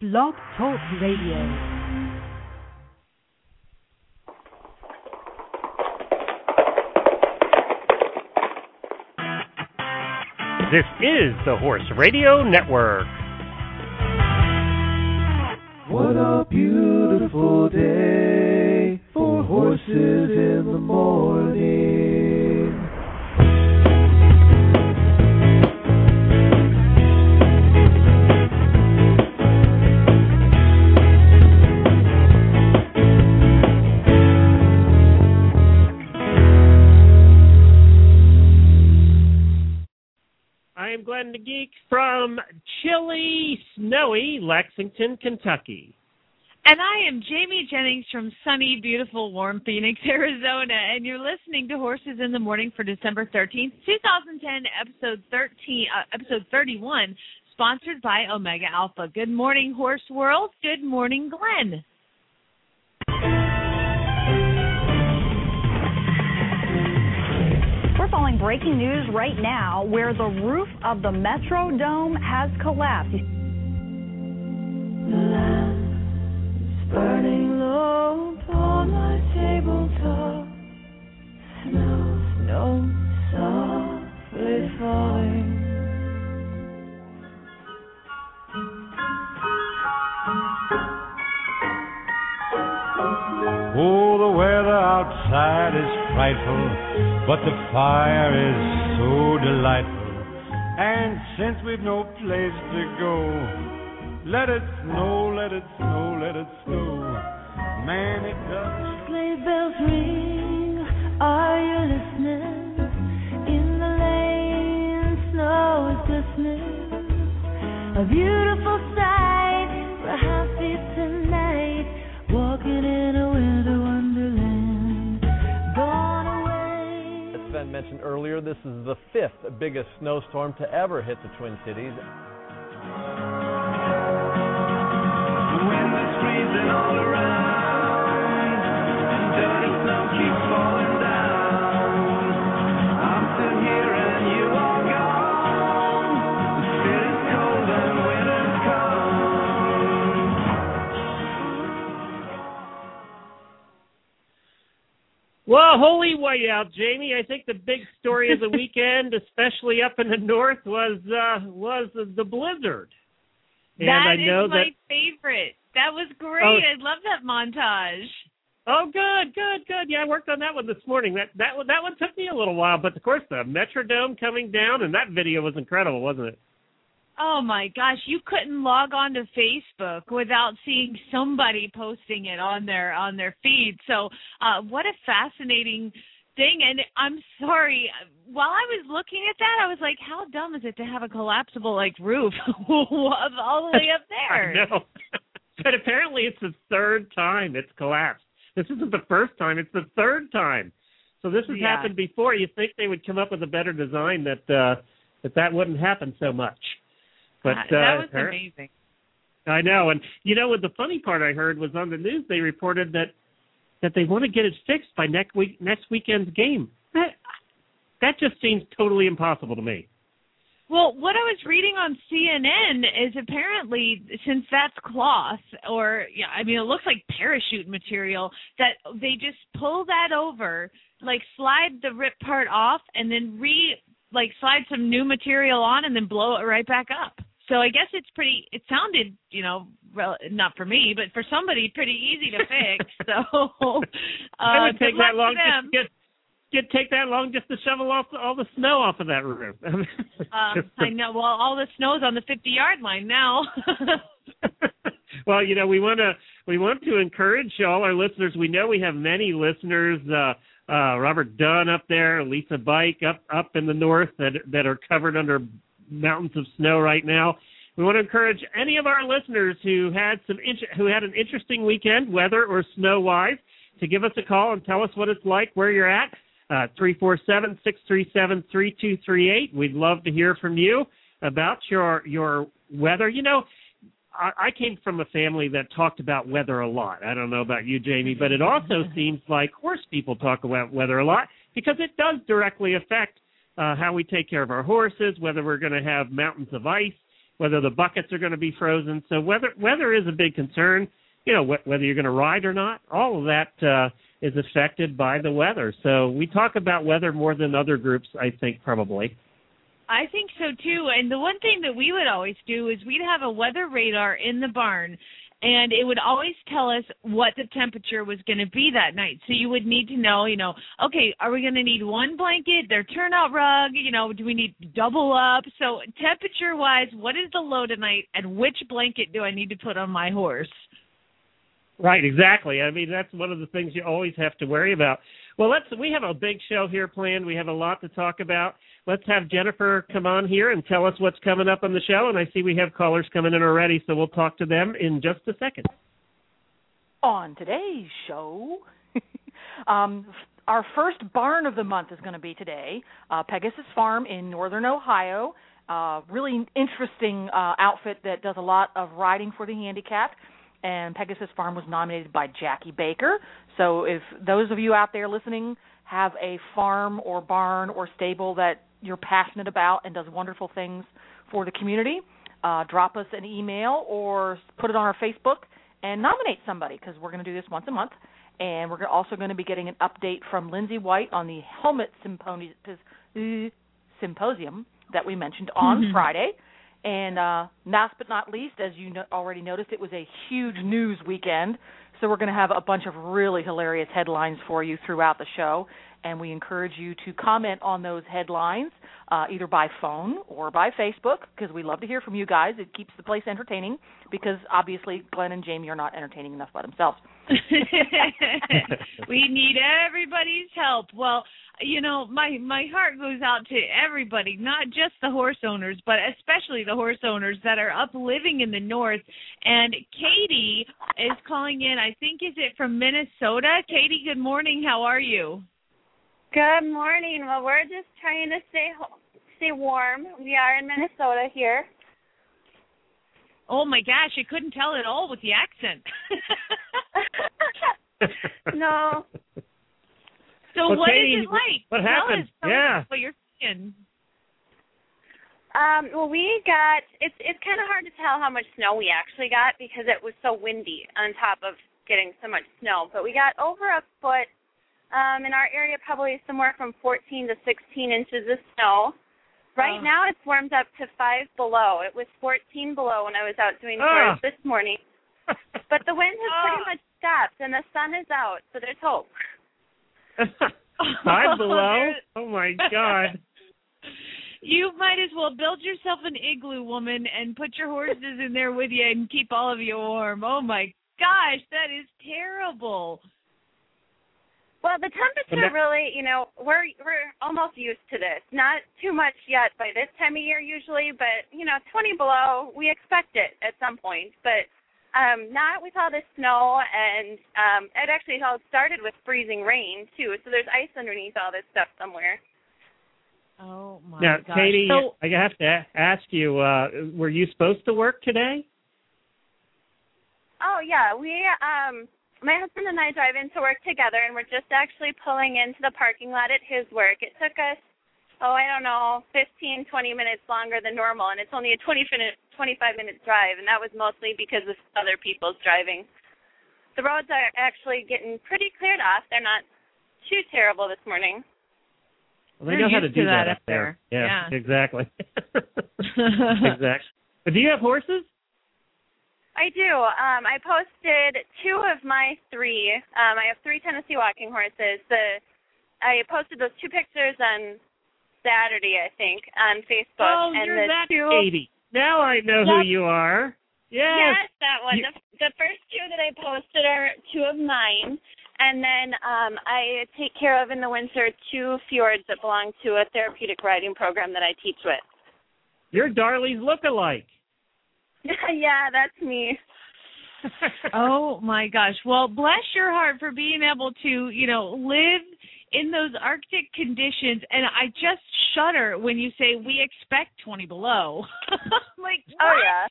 Blog Talk Radio. This is the Horse Radio Network. What a beautiful day for horses in the morning. I am Glenn the Geek from chilly, snowy Lexington, Kentucky. And I am Jamie Jennings from sunny, beautiful, warm Phoenix, Arizona, and you're listening to Horses in the Morning for December 13th, 2010, episode 31, sponsored by Omega Alpha. Good morning, Horse World. Good morning, Glenn. We're following breaking news right now where the roof of the Metrodome has collapsed. The lamp is burning low upon my tabletop. Snow softly falling. Oh, the weather outside is frightful, but the fire is so delightful. And since we've no place to go, let it snow, let it snow, let it snow. Man, it does. Sleigh bells ring, are you listening? In the lane, snow is glistening. A beautiful sight, we're happy tonight, walking in a winter wonderland. Gone away. As Sven mentioned earlier, this is the fifth biggest snowstorm to ever hit the Twin Cities. Freezing all around, and dirty snow keeps falling down. I'm still here and you are gone. The city's cold and winter's come. Well, holy whiteout, Jamie. I think the big story of the weekend, especially up in the north, was the blizzard. And That is my favorite. That was great. I love that montage. Oh, good. Yeah, I worked on that one this morning. That one took me a little while, but of course the Metrodome coming down, and that video was incredible, wasn't it? Oh my gosh, you couldn't log on to Facebook without seeing somebody posting it on their feed. So, what a fascinating thing. And I'm sorry, while I was looking at that, I was like, how dumb is it to have a collapsible roof all the way up there? I know. But apparently it's the third time it's collapsed. This isn't the first time, it's the third time. So this has happened before. You'd think they would come up with a better design that wouldn't happen so much. But that was amazing. I know. And you know what the funny part I heard was on the news they reported that they want to get it fixed by next weekend's game. That just seems totally impossible to me. Well, what I was reading on CNN is apparently, since that's cloth, it looks like parachute material, that they just pull that over, slide the rip part off, and then slide some new material on, and then blow it right back up. So I guess it sounded, not for me, but for somebody, pretty easy to fix. So it would take that long take that long just to shovel off all the snow off of that roof. I know. Well, all the snow's on the 50-yard line now. Well, we want to encourage all our listeners. We know we have many listeners. Robert Dunn up there, Lisa Bike up in the north that are covered under mountains of snow right now. We want to encourage any of our listeners who had an interesting weekend, weather or snow-wise, to give us a call and tell us what it's like where you're at. 347-637-3238. We'd love to hear from you about your weather. I came from a family that talked about weather a lot. I don't know about you, Jamie, but it also seems like horse people talk about weather a lot because it does directly affect how we take care of our horses, whether we're going to have mountains of ice, whether the buckets are going to be frozen. So weather is a big concern. You know, whether you're going to ride or not, all of that is affected by the weather. So we talk about weather more than other groups, I think, probably. I think so, too. And the one thing that we would always do is we'd have a weather radar in the barn, and it would always tell us what the temperature was going to be that night. So you would need to know, okay, are we going to need one blanket, their turnout rug, do we need to double up? So temperature-wise, what is the low tonight, and which blanket do I need to put on my horse? Right, exactly. I mean, that's one of the things you always have to worry about. Well, we have a big show here planned. We have a lot to talk about. Let's have Jennifer come on here and tell us what's coming up on the show. And I see we have callers coming in already, so we'll talk to them in just a second. On today's show, our first barn of the month is going to be today, Pegasus Farm in northern Ohio. Really interesting outfit that does a lot of riding for the handicapped. And Pegasus Farm was nominated by Jackie Baker. So if those of you out there listening have a farm or barn or stable that you're passionate about and does wonderful things for the community, drop us an email or put it on our Facebook and nominate somebody, because we're going to do this once a month. And we're also going to be getting an update from Lindsay White on the Helmet Symposium that we mentioned on Friday. And last but not least, as you already noticed, it was a huge news weekend. So we're going to have a bunch of really hilarious headlines for you throughout the show. And we encourage you to comment on those headlines either by phone or by Facebook, because we love to hear from you guys. It keeps the place entertaining, because obviously Glenn and Jamie are not entertaining enough by themselves. We need everybody's help. Well, my heart goes out to everybody, not just the horse owners, but especially the horse owners that are up living in the north. And Katie is calling in, I think, is it from Minnesota? Katie, good morning. How are you? Good morning. Well, we're just trying to stay warm. We are in Minnesota here. Oh, my gosh, I couldn't tell at all with the accent. No. So well, what Katie, is it like? What happened? Tell us what you're seeing. Well, it's kind of hard to tell how much snow we actually got, because it was so windy on top of getting so much snow. But we got over a foot in our area, probably somewhere from 14 to 16 inches of snow. Right now it's warmed up to 5 below. It was 14 below when I was out doing chores this morning. But the wind has pretty much stopped, and the sun is out, so there's hope. 5 below? Oh, my God. You might as well build yourself an igloo, woman, and put your horses in there with you and keep all of you warm. Oh, my gosh, that is terrible. Well, the temperature really, we're almost used to this. Not too much yet by this time of year usually, but, 20 below, we expect it at some point. But not with all this snow, and it actually all started with freezing rain, too. So there's ice underneath all this stuff somewhere. Oh, my gosh. Now, Katie, I have to ask you, were you supposed to work today? Oh, yeah. My husband and I drive into work together, and we're just actually pulling into the parking lot at his work. It took us, 15, 20 minutes longer than normal, and it's only a 25-minute drive, and that was mostly because of other people's driving. The roads are actually getting pretty cleared off. They're not too terrible this morning. Well, they know how to do that up there. Yeah, exactly. Exactly. But do you have horses? I do. I posted 2 of my 3. I have 3 Tennessee walking horses. I posted those 2 pictures on Saturday, I think, on Facebook. Oh, and you're that Katie. Now I know who you are. Yes. Yes, that one. The first 2 that I posted are 2 of mine. And then I take care of in the winter 2 fjords that belong to a therapeutic riding program that I teach with. You're Darley's look-alike. Yeah, that's me. Oh, my gosh. Well, bless your heart for being able to, live in those Arctic conditions. And I just shudder when you say we expect 20 below. Like, what? Oh, yeah.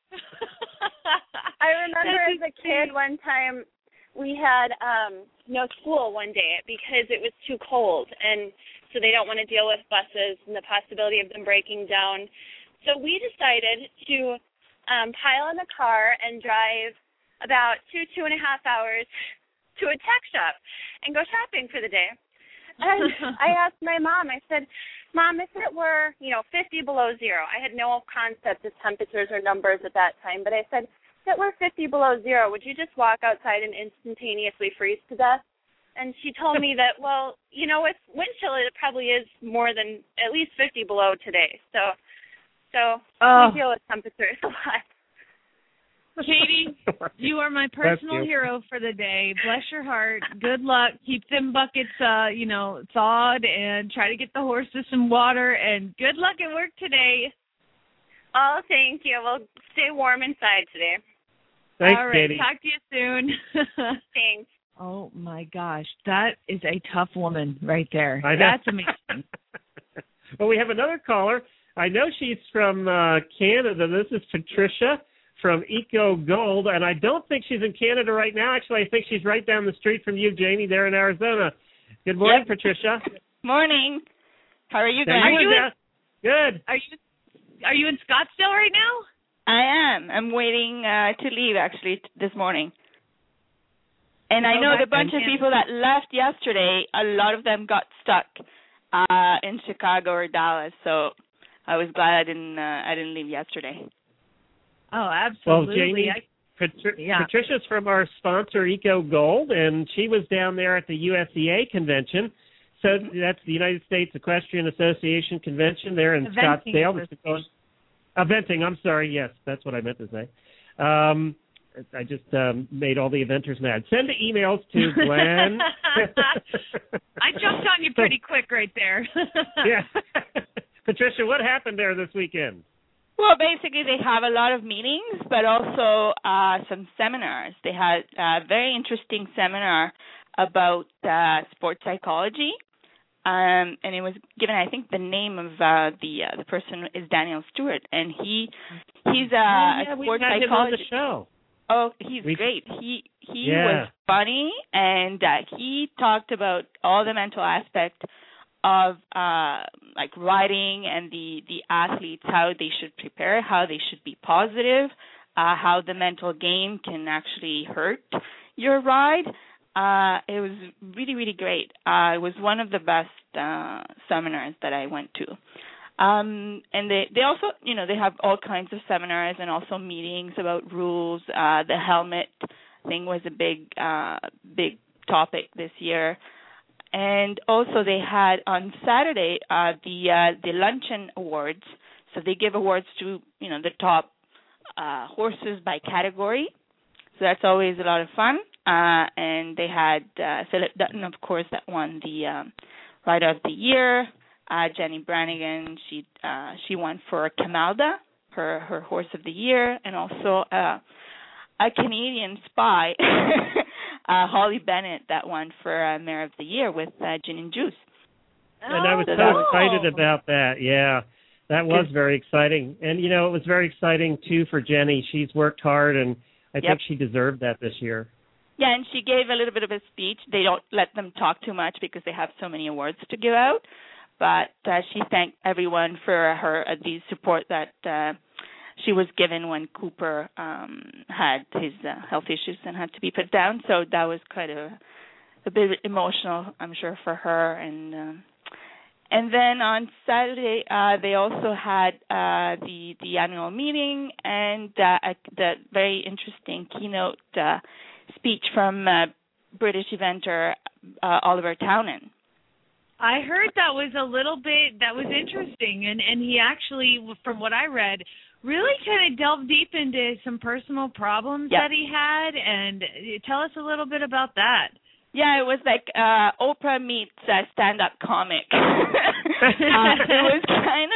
I remember as a kid one time we had no school one day because it was too cold. And so they don't want to deal with buses and the possibility of them breaking down. So we decided to pile in the car and drive about 2.5 hours to a tack shop and go shopping for the day. And I asked my mom, I said, Mom, if it were, 50 below zero, I had no concept of temperatures or numbers at that time, but I said, if it were 50 below zero, would you just walk outside and instantaneously freeze to death? And she told me that, well, with wind chill, it probably is more than at least 50 below today. So we deal with temperatures a lot. Katie, you are my personal hero for the day. Bless your heart. Good luck. Keep them buckets, thawed, and try to get the horses some water. And good luck at work today. Oh, thank you. We'll stay warm inside today. Thanks, all right, Katie. talk to you soon. Thanks. Oh, my gosh. That is a tough woman right there. I know. That's amazing. Well, we have another caller. I know she's from Canada. This is Patricia from Eco Gold, and I don't think she's in Canada right now. Actually, I think she's right down the street from you, Jamie, there in Arizona. Good morning, Patricia. Morning. How are you guys? Good. Are you in Scottsdale right now? I am. I'm waiting to leave, actually, this morning. And I know the bunch of people that left yesterday, a lot of them got stuck in Chicago or Dallas, so I was glad I didn't leave yesterday. Oh, absolutely. Well, Jamie, Patricia's from our sponsor, Eco Gold, and she was down there at the USEA convention. So that's the United States Equestrian Association convention there in Scottsdale. Eventing, I'm sorry. Yes, that's what I meant to say. I just made all the eventers mad. Send the emails to Glenn. I jumped on you pretty quick right there. Yeah. Patricia, what happened there this weekend? Well, basically, they have a lot of meetings, but also some seminars. They had a very interesting seminar about sports psychology, and it was given, I think, the name of the person is Daniel Stewart, and he's a sports psychologist. Him on the show. Oh, he's great. He was funny, and he talked about all the mental aspects of like riding and the athletes, how they should prepare, how they should be positive, how the mental game can actually hurt your ride. It was really, really great. It was one of the best seminars that I went to. And they also, they have all kinds of seminars and also meetings about rules. The helmet thing was a big topic this year. And also they had on Saturday the Luncheon Awards. So they give awards to, the top horses by category. So that's always a lot of fun. And they had Philip Dutton, of course, that won the Rider of the Year. Jenny Brannigan, she won for Camalda, her horse of the year, and also a Canadian spy, Holly Bennett, that won for Mare of the Year with Gin and Juice. And I was so excited about that. Yeah, that was very exciting. And, it was very exciting, too, for Jenny. She's worked hard, and I think she deserved that this year. Yeah, and she gave a little bit of a speech. They don't let them talk too much because they have so many awards to give out. But she thanked everyone for the support that she was given when Cooper had his health issues and had to be put down. So that was quite a bit emotional, I'm sure, for her. And then on Saturday, they also had the annual meeting and the very interesting keynote speech from British eventer Oliver Townend. I heard that was interesting, and he actually, from what I read, really kind of delved deep into some personal problems that he had, and tell us a little bit about that. Yeah, it was like Oprah meets stand-up comic. It was kind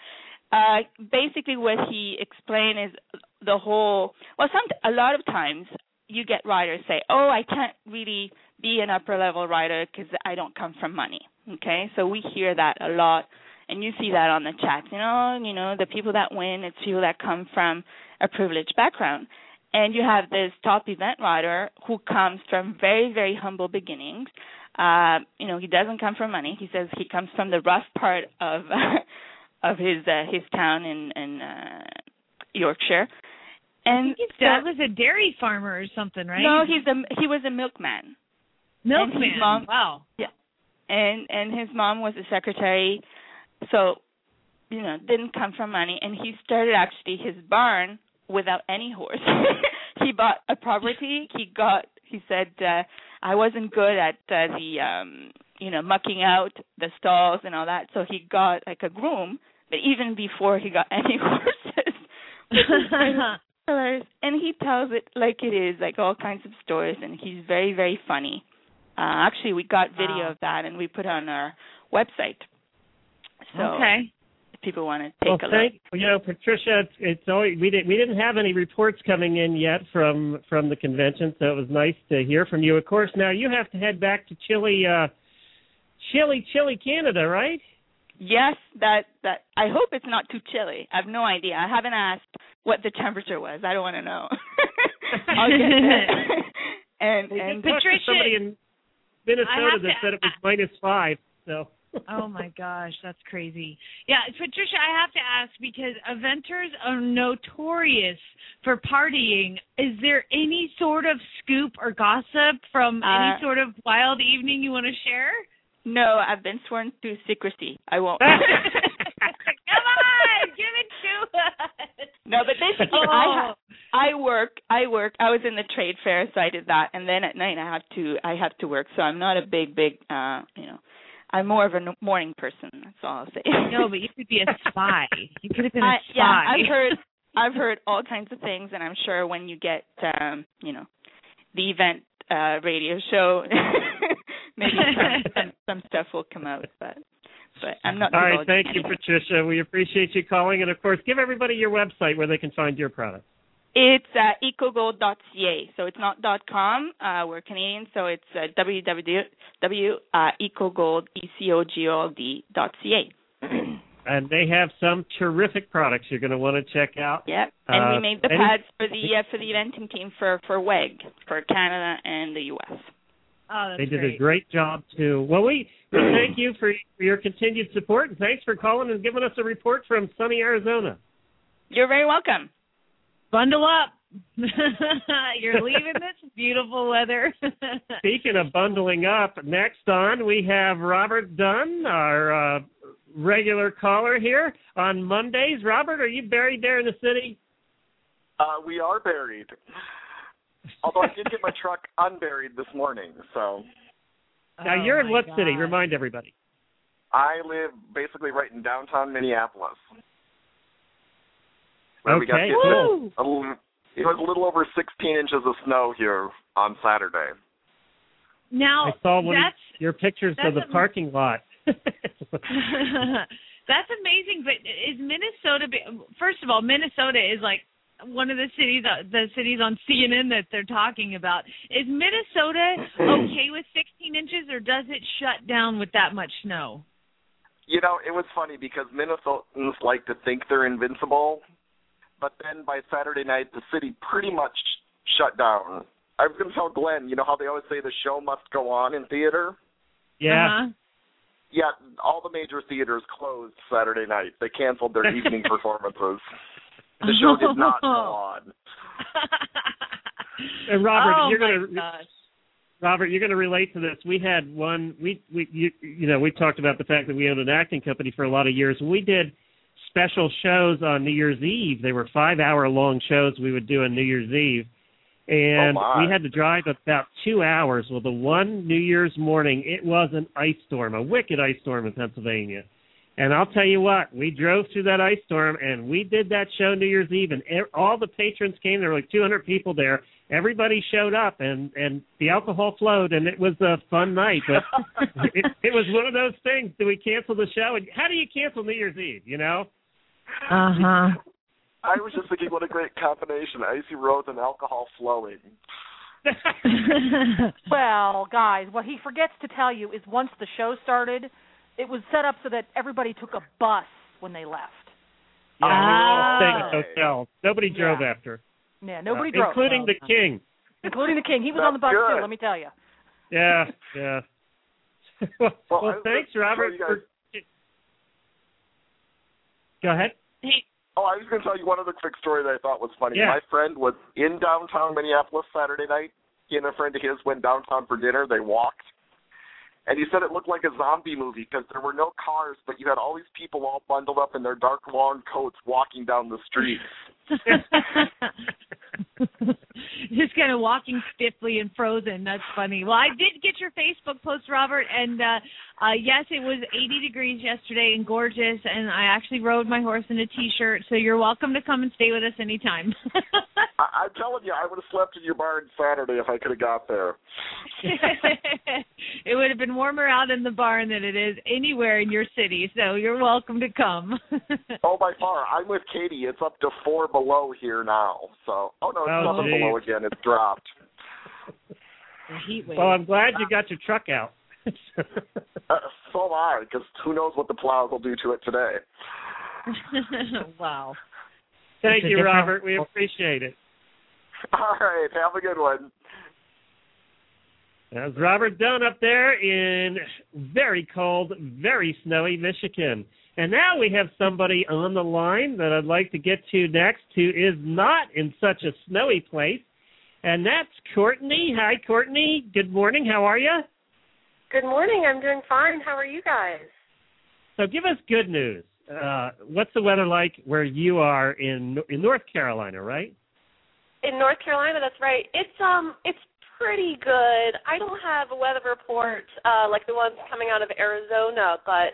of basically what he explained is the whole. Well, a lot of times you get riders say, "Oh, I can't really be an upper-level rider because I don't come from money." Okay, so we hear that a lot, and you see that on the chats. The people that win, it's people that come from a privileged background. And you have this top event rider who comes from very, very humble beginnings. He doesn't come from money. He says he comes from the rough part of of his town in Yorkshire. And I think his dad was a dairy farmer or something, right? No, he was a milkman. Milkman. Wow. Yeah. And his mom was a secretary, so didn't come from money. And he started actually his barn without any horse. He bought a property. He said I wasn't good at the mucking out the stalls and all that, so he got like a groom. But even before he got any horses. And he tells it like it is, like all kinds of stories, and he's very, very funny. Actually, we got video of that, and we put it on our website. So if people want to take a look. Patricia, it's always, we didn't have any reports coming in yet from the convention, so it was nice to hear from you. Of course, now you have to head back to chilly Canada, right? Yes, that I hope it's not too chilly. I have no idea. I haven't asked what the temperature was. I don't want to know. I'll get there. and Patricia, somebody in Minnesota that said it was -5. So. Oh my gosh, that's crazy. Yeah, Patricia, I have to ask because eventers are notorious for partying. Is there any sort of scoop or gossip from any sort of wild evening you want to share? No, I've been sworn to secrecy. I won't. Come on, give it to us. No, but basically, I work. I was in the trade fair, so I did that, and then at night I have to work. So I'm not a big. I'm more of a morning person. That's all I'll say. No, but you could be a spy. You could have been a spy. Yeah, I've heard all kinds of things, and I'm sure when you get the event radio show. Maybe some stuff will come out, but I'm not. All right, thank you, Patricia. We appreciate you calling, and of course, give everybody your website where they can find your product. It's ecogold.ca, so it's not .com. We're Canadian, so it's www.ecogold.ca. And they have some terrific products you're going to want to check out. Yep, and we made the pads for the eventing team for WEG, for Canada and the U.S. Oh, they did a great job, too. Well, we thank you for your continued support, and thanks for calling and giving us a report from sunny Arizona. You're very welcome. Bundle up. You're leaving this beautiful weather. Speaking of bundling up, next on we have Robert Dunn, our regular caller here on Mondays. Robert, are you buried there in the city? We are buried. Although I did get my truck unburied this morning, so. Now, you're in what city? Remind everybody. I live basically right in downtown Minneapolis. Where we got it was a little over 16 inches of snow here on Saturday. Now, I saw your pictures of the parking lot. That's amazing, but is Minnesota, first of all, Minnesota is like one of the cities on CNN that they're talking about. Is Minnesota okay with 16 inches, or does it shut down with that much snow? It was funny because Minnesotans like to think they're invincible, but then by Saturday night, the city pretty much shut down. I was going to tell Glenn, how they always say the show must go on in theater? Yeah. Uh-huh. Yeah, all the major theaters closed Saturday night. They canceled their evening performances. The show did not go on. And Robert, you're going to relate to this. We had one. We talked about the fact that we owned an acting company for a lot of years. We did special shows on New Year's Eve. They were 5-hour-long shows we would do on New Year's Eve, and we had to drive about 2 hours. Well, the one New Year's morning, it was an ice storm, a wicked ice storm in Pennsylvania. And I'll tell you what, we drove through that ice storm, and we did that show New Year's Eve, and all the patrons came. There were like 200 people there. Everybody showed up, and the alcohol flowed, and it was a fun night. But it was one of those things. Do we cancel the show? And how do you cancel New Year's Eve, Uh-huh. I was just thinking, what a great combination, icy roads and alcohol flowing. Well, guys, what he forgets to tell you is once the show started, it was set up so that everybody took a bus when they left. Yeah, we were all staying at hotels. Nobody drove after. Yeah, nobody drove. Including the king. Including the king. He was on the bus, too, let me tell you. Yeah. well, thanks, Robert. Go ahead. Hey. Oh, I was going to tell you one other quick story that I thought was funny. Yeah. My friend was in downtown Minneapolis Saturday night. He and a friend of his went downtown for dinner. They walked. And he said it looked like a zombie movie because there were no cars, but you had all these people all bundled up in their dark, long coats walking down the street. Just kind of walking stiffly and frozen. That's funny. Well, I did get your Facebook post, Robert, and yes, it was 80 degrees yesterday and gorgeous, and I actually rode my horse in a T-shirt, so you're welcome to come and stay with us anytime. I'm telling you, I would have slept in your barn Saturday if I could have got there. It would have been warmer out in the barn than it is anywhere in your city, so you're welcome to come. Oh, by far. I'm with Katie. It's up to 4 below here now. So, it's 7 below again. It's dropped. Heat wave. Well, I'm glad you got your truck out. So am I, because who knows what the plows will do to it today. Wow. Thank you, Robert. We appreciate it. All right. Have a good one. That's Robert Dunn up there in very cold, very snowy Michigan. And now we have somebody on the line that I'd like to get to next who is not in such a snowy place, and that's Courtney. Hi, Courtney. Good morning. How are you? Good morning. I'm doing fine. How are you guys? So give us good news. What's the weather like where you are in North Carolina, right? In North Carolina, that's right. It's pretty good. I don't have a weather report like the ones coming out of Arizona, but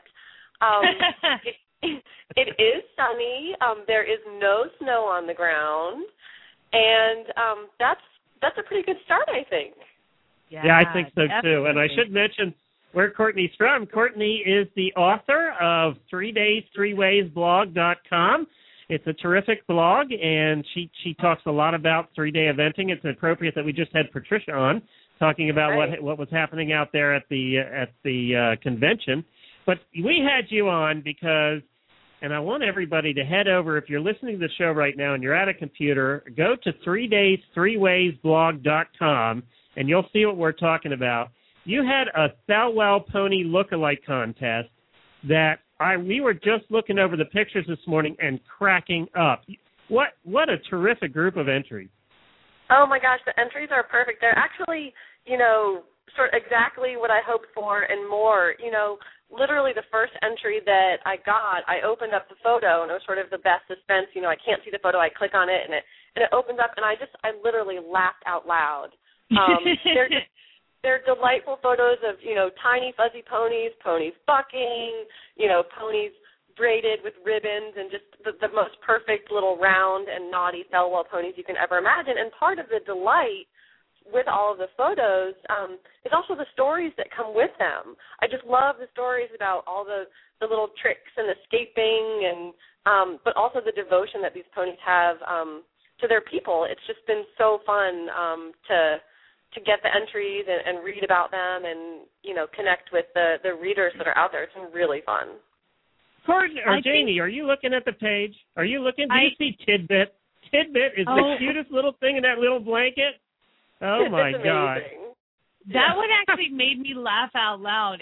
it is sunny. There is no snow on the ground, and that's a pretty good start, I think. Yeah, I think so too. And I should mention where Courtney's from. Courtney is the author of 3days3waysblog.com. It's a terrific blog, and she talks a lot about 3-day eventing. It's appropriate that we just had Patricia on talking about what was happening out there at the convention. But we had you on because, and I want everybody to head over, if you're listening to the show right now and you're at a computer, go to 3days3waysblog.com, and you'll see what we're talking about. You had a Thelwell Pony Lookalike contest that we were just looking over the pictures this morning and cracking up. What a terrific group of entries. Oh, my gosh, the entries are perfect. They're actually, sort of exactly what I hoped for and more. Literally the first entry that I got, I opened up the photo, and it was sort of the best suspense. I can't see the photo. I click on it, and it opens up, and I literally laughed out loud. They're delightful photos of, tiny fuzzy ponies bucking, ponies braided with ribbons, and just the most perfect little round and naughty Thelwell ponies you can ever imagine. And part of the delight with all of the photos is also the stories that come with them. I just love the stories about all the little tricks and escaping, and but also the devotion that these ponies have to their people. It's just been so fun to get the entries and read about them and, connect with the readers that are out there. It's been really fun. Jamie, are you looking at the page? Are you looking? Do you see Tidbit? Tidbit is the cutest little thing in that little blanket. Oh, my God. That one actually made me laugh out loud.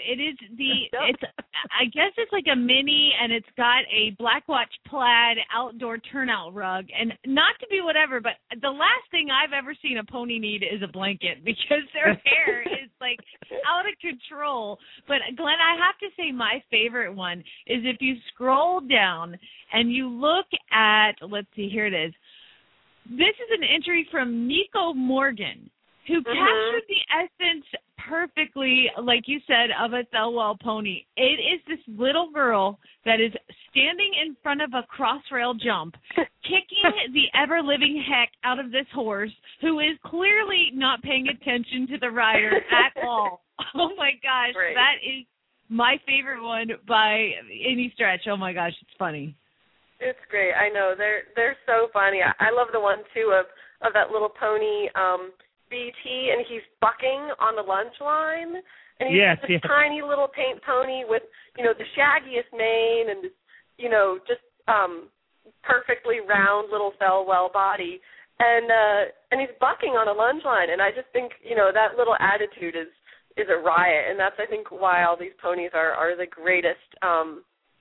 I guess it's like a mini, and it's got a Black Watch plaid outdoor turnout rug. And not to be whatever, but the last thing I've ever seen a pony need is a blanket, because their hair is like out of control. But Glenn, I have to say my favorite one is if you scroll down and you look at, let's see, here it is. This is an entry from Nico Morgan, who captured the essence perfectly, like you said, of a Thelwell pony. It is this little girl that is standing in front of a crossrail jump, kicking the ever-living heck out of this horse, who is clearly not paying attention to the rider at all. Oh, my gosh. Great. That is my favorite one by any stretch. Oh, my gosh, it's funny. It's great. I know. They're so funny. I love the one, too, of that little pony, BT, and he's bucking on the lunch line. And he's this tiny little paint pony with, the shaggiest mane and, just perfectly round little Thelwell body. And he's bucking on a lunch line. And I just think, that little attitude is a riot. And that's, I think, why all these ponies are the greatest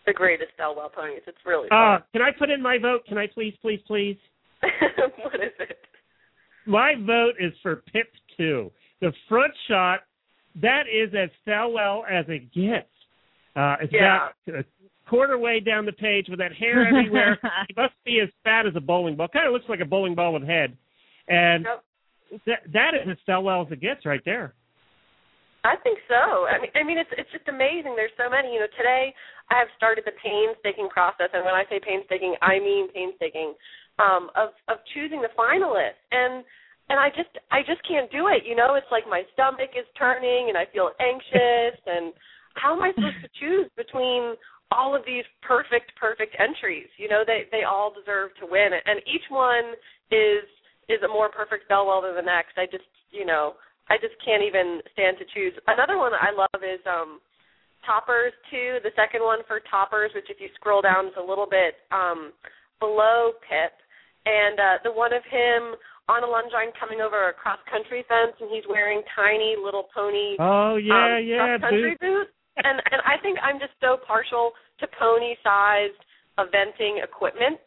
the greatest Thelwell ponies. It's really fun. Can I put in my vote? Can I please? What is it? My vote is for Pip 2. The front shot, that is as Thelwell as it gets. It's about a quarter way down the page with that hair everywhere. He must be as fat as a bowling ball. Kind of looks like a bowling ball with a head. And that is as Thelwell as it gets right there. I think so. I mean, it's just amazing. There's so many. You know, today I have started the painstaking process, and when I say painstaking, I mean painstaking, of choosing the finalists. And I just can't do it. You know, it's like my stomach is turning, and I feel anxious. And how am I supposed to choose between all of these perfect entries? You know, they all deserve to win, and each one is a more perfect Thelwell than the next. I just can't even stand to choose. Another one that I love is Toppers 2, the second one for Toppers, which if you scroll down is a little bit below Pip, and the one of him on a lunge line coming over a cross-country fence, and he's wearing tiny little pony cross-country boots. And I think I'm just so partial to pony-sized eventing equipment.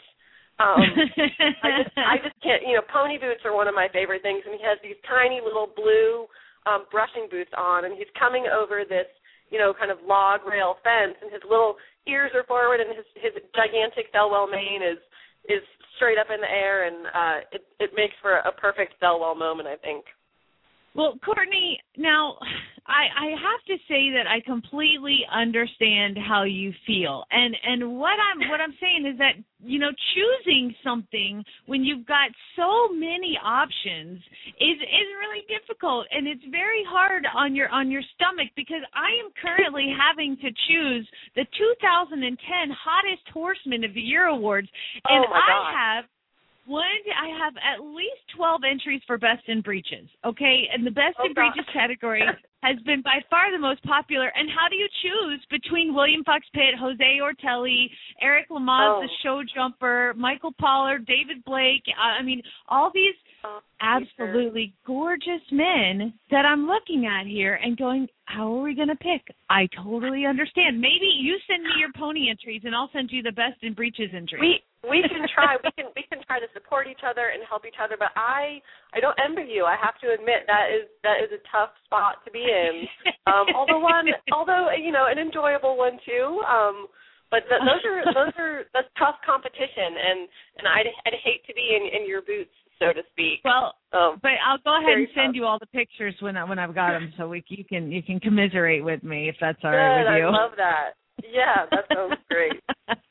I just can't, you know, pony boots are one of my favorite things, and he has these tiny little blue brushing boots on, and he's coming over this, you know, kind of log rail fence, and his little ears are forward, and his gigantic Thelwell mane is straight up in the air, and it makes for a perfect Thelwell moment, I think. Well, Courtney, now I have to say that I completely understand how you feel, and what I'm saying is that, you know, choosing something when you've got so many options is really difficult, and it's very hard on your stomach, because I am currently having to choose the 2010 Hottest Horseman of the Year awards, and I have at least 12 entries for Best in Breeches, okay? And the Best in Breeches category has been by far the most popular. And how do you choose between William Fox Pitt, Jose Ortelli, Eric Lamaze, the show jumper, Michael Pollard, David Blake? I mean, all these absolutely gorgeous men that I'm looking at here and going, how are we going to pick? I totally understand. Maybe you send me your pony entries, and I'll send you the Best in Breeches entries. We can try. We can try to support each other and help each other. But I don't envy you. I have to admit that is a tough spot to be in. Although you know, an enjoyable one too. But that's tough competition, and I'd hate to be in your boots, so to speak. Well, but I'll go ahead and send you all the pictures when I've got them, so you can commiserate with me if that's all right with you. I love that. Yeah, that sounds great.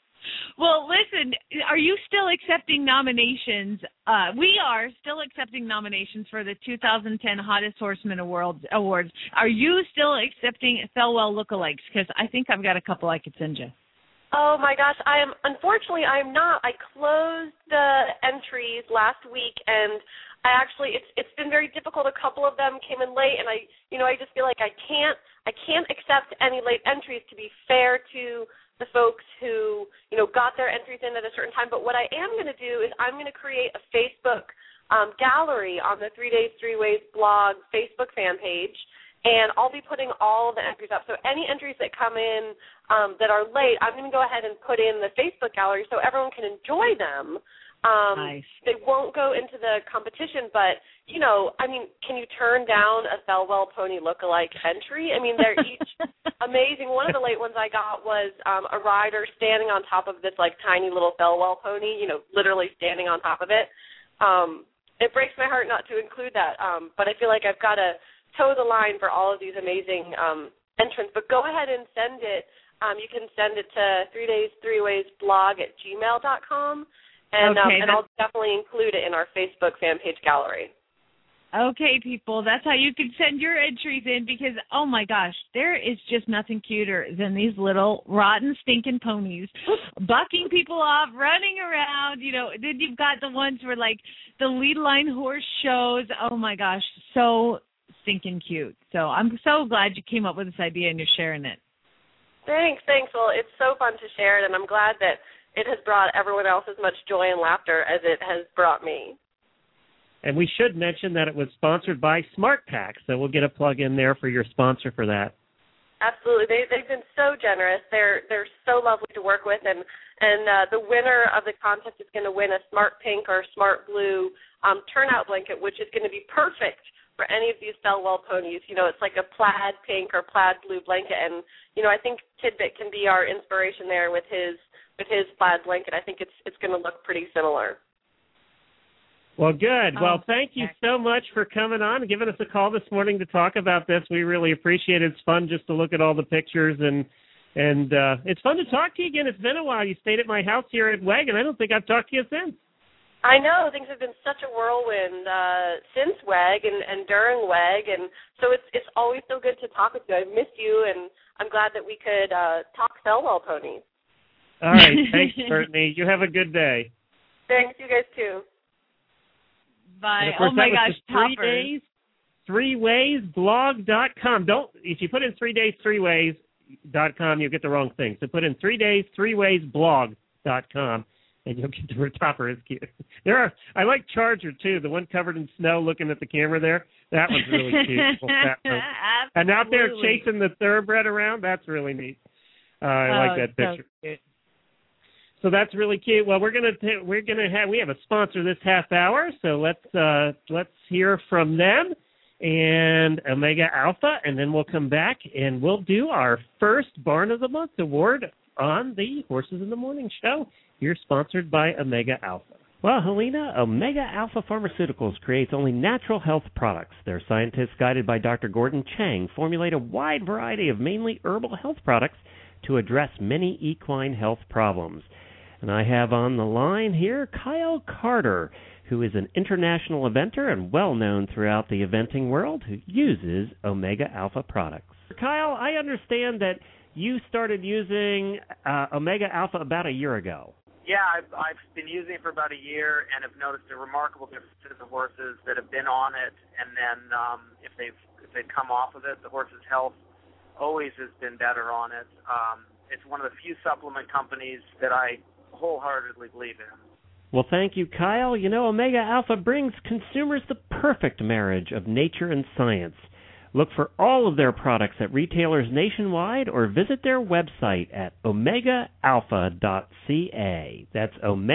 Well, listen, are you still accepting nominations? We are still accepting nominations for the 2010 Hottest Horseman Awards. Are you still accepting Thelwell lookalikes? Because I think I've got a couple I could send you. Oh my gosh, unfortunately I'm not. I closed the entries last week, and it's been very difficult. A couple of them came in late, and I just feel like I can't accept any late entries to be fair to the folks who, you know, got their entries in at a certain time. But what I am going to do is I'm going to create a Facebook gallery on the 3 Days 3 Ways blog Facebook fan page, and I'll be putting all of the entries up. So any entries that come in that are late, I'm going to go ahead and put in the Facebook gallery so everyone can enjoy them. Nice. They won't go into the competition, but, you know, I mean, can you turn down a Thelwell pony lookalike entry? I mean, they're each amazing. One of the late ones I got was a rider standing on top of this, like, tiny little Thelwell pony, you know, literally standing on top of it. It breaks my heart not to include that, but I feel like I've got to toe the line for all of these amazing entrants. But go ahead and send it. You can send it to 3days3waysblog@gmail.com. And I'll definitely include it in our Facebook fan page gallery. Okay, people, that's how you can send your entries in, because, oh, my gosh, there is just nothing cuter than these little rotten, stinking ponies bucking people off, running around. You know, then you've got the ones where, like, the lead line horse shows. Oh, my gosh, so stinking cute. So I'm so glad you came up with this idea and you're sharing it. Thanks. Well, it's so fun to share it, and I'm glad that it has brought everyone else as much joy and laughter as it has brought me. And we should mention that it was sponsored by Smart Pack, so we'll get a plug in there for your sponsor for that. Absolutely. They've been so generous. They're so lovely to work with, and the winner of the contest is going to win a Smart Pink or Smart Blue turnout blanket, which is going to be perfect for any of these Thelwell ponies. It's like a plaid pink or plaid blue blanket, and I think Tidbit can be our inspiration there with his plaid blanket. I think it's going to look pretty similar. Well, good. Well, thank you so much for coming on and giving us a call this morning to talk about this. We really appreciate it. It's fun just to look at all the pictures, and it's fun to talk to you again. It's been a while. You stayed at my house here at WEG, and I don't think I've talked to you since. I know. Things have been such a whirlwind since WEG and during WEG, and so it's always so good to talk with you. I've missed you, and I'm glad that we could talk Thelwell ponies. All right. Thanks, Courtney. You have a good day. Thanks. You guys, too. Bye. Course, oh, my gosh, 3 days, 3waysblog.com. If you put in 3days3ways.com, you'll get the wrong thing. So put in 3days3waysblog.com, and you'll get the topper. Is cute. I like Charger, too, the one covered in snow looking at the camera there. That one's really cute. And out there chasing the thoroughbred around, that's really neat. I like that picture. So So that's really cute. Well, we have a sponsor this half hour, so let's hear from them and Omega Alpha, and then we'll come back and we'll do our first Barn of the Month award on the Horses in the Morning show. You're sponsored by Omega Alpha. Well, Helena, Omega Alpha Pharmaceuticals creates only natural health products. Their scientists, guided by Dr. Gordon Chang, formulate a wide variety of mainly herbal health products to address many equine health problems. And I have on the line here Kyle Carter, who is an international eventer and well-known throughout the eventing world, who uses Omega Alpha products. Kyle, I understand that you started using Omega Alpha about a year ago. Yeah, I've been using it for about a year and have noticed a remarkable difference in the horses that have been on it, and then if they've come off of it, the horse's health always has been better on it. It's one of the few supplement companies that I wholeheartedly believe in. Well, thank you, Kyle. You know, Omega Alpha brings consumers the perfect marriage of nature and science. Look for all of their products at retailers nationwide or visit their website at omegaalpha.ca. That's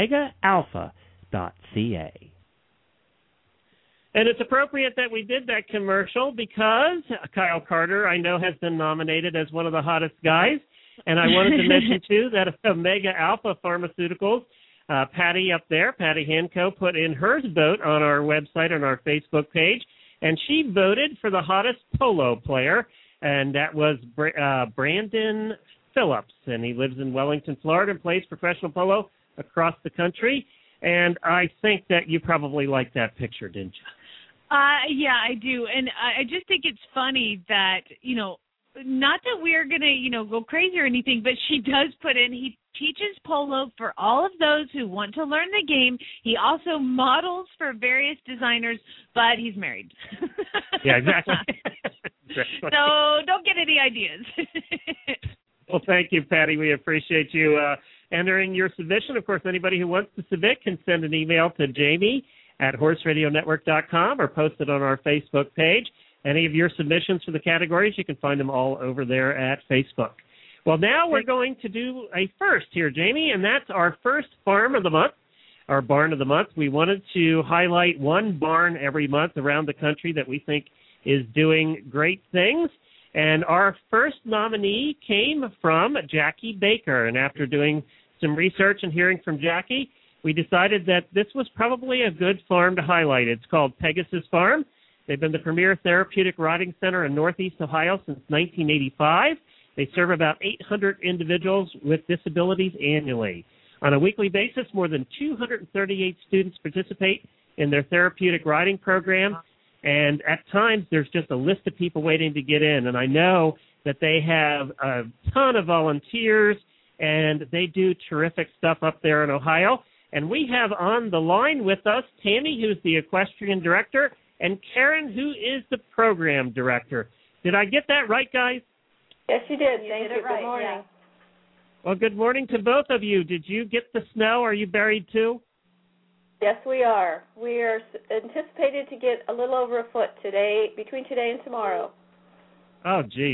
omegaalpha.ca. And it's appropriate that we did that commercial because Kyle Carter, I know, has been nominated as one of the hottest guys. And I wanted to mention, too, that Omega Alpha Pharmaceuticals, Patty up there, Patty Hanco, put in her vote on our website, on our Facebook page, and she voted for the hottest polo player, and that was Brandon Phillips. And he lives in Wellington, Florida, and plays professional polo across the country. And I think that you probably liked that picture, didn't you? Yeah, I do. And I just think it's funny that, you know, not that we're going to, you know, go crazy or anything, but she does put in, he teaches polo for all of those who want to learn the game. He also models for various designers, but he's married. Yeah, exactly. So don't get any ideas. Well, thank you, Patty. We appreciate you entering your submission. Of course, anybody who wants to submit can send an email to Jamie@horseradionetwork.com or post it on our Facebook page. Any of your submissions for the categories, you can find them all over there at Facebook. Well, now we're going to do a first here, Jamie, and that's our first farm of the month, our barn of the month. We wanted to highlight one barn every month around the country that we think is doing great things. And our first nominee came from Jackie Baker. And after doing some research and hearing from Jackie, we decided that this was probably a good farm to highlight. It's called Pegasus Farm. They've been the premier therapeutic riding center in Northeast Ohio since 1985. They serve about 800 individuals with disabilities annually. On a weekly basis, more than 238 students participate in their therapeutic riding program, and at times there's just a list of people waiting to get in. And I know that they have a ton of volunteers, and they do terrific stuff up there in Ohio. And we have on the line with us Tammy, who's the equestrian director, and Karen, who is the program director. Did I get that right, guys? Yes, you did. Thank you. Good morning. Yeah. Well, good morning to both of you. Did you get the snow? Are you buried too? Yes, we are. We are anticipated to get a little over a foot today, between today and tomorrow. Oh, geez.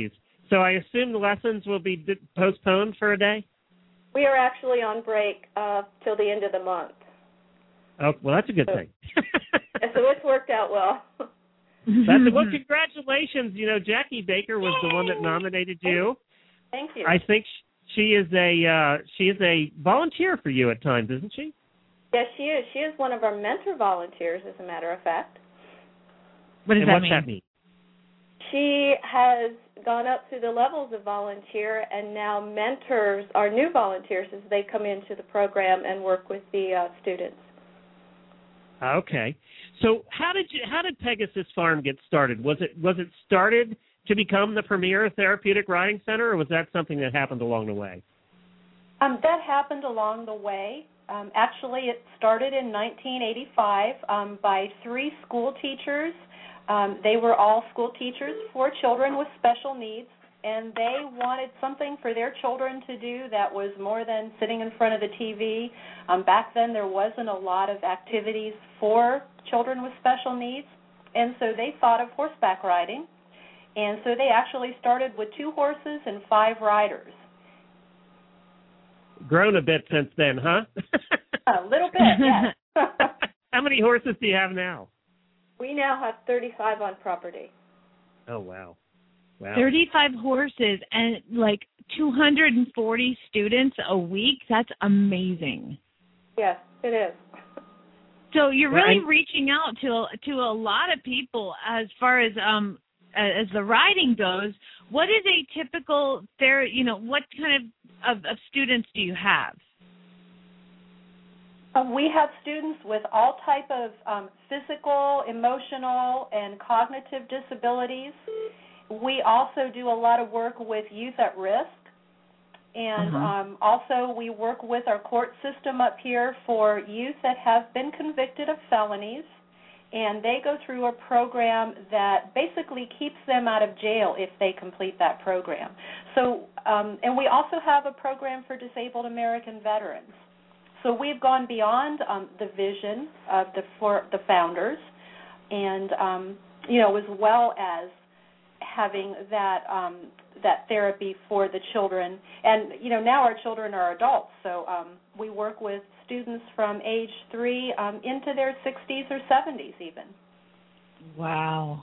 So I assume the lessons will be postponed for a day? We are actually on break till the end of the month. Oh, well, that's a good thing. So it's worked out well. Well, congratulations. You know, Jackie Baker was the one that nominated you. Thank you. I think she is a volunteer for you at times, isn't she? Yes, she is. She is one of our mentor volunteers, as a matter of fact. What does that mean? She has gone up through the levels of volunteer and now mentors our new volunteers as they come into the program and work with the students. Okay. So how did Pegasus Farm get started? Was it started to become the premier therapeutic riding center, or was that something that happened along the way? That happened along the way. Actually, it started in 1985 by 3 school teachers. They were all school teachers for children with special needs, and they wanted something for their children to do that was more than sitting in front of the TV. Back then, there wasn't a lot of activities for children with special needs, and so they thought of horseback riding, and so they actually started with 2 horses and 5 riders. Grown a bit since then, huh? A little bit, yes. How many horses do you have now? We now have 35 on property. Oh, wow. 35 horses and like 240 students a week. That's amazing. Yes, it is. So you're really reaching out to a lot of people as far as the riding goes. What is a typical what kind of students do you have? We have students with all type of physical, emotional, and cognitive disabilities. We also do a lot of work with youth at risk, and also we work with our court system up here for youth that have been convicted of felonies, and they go through a program that basically keeps them out of jail if they complete that program. So, and we also have a program for disabled American veterans. So we've gone beyond the vision of the founders, and as well as having that therapy for the children. And now our children are adults, so we work with students from age 3 into their 60s or 70s even. Wow.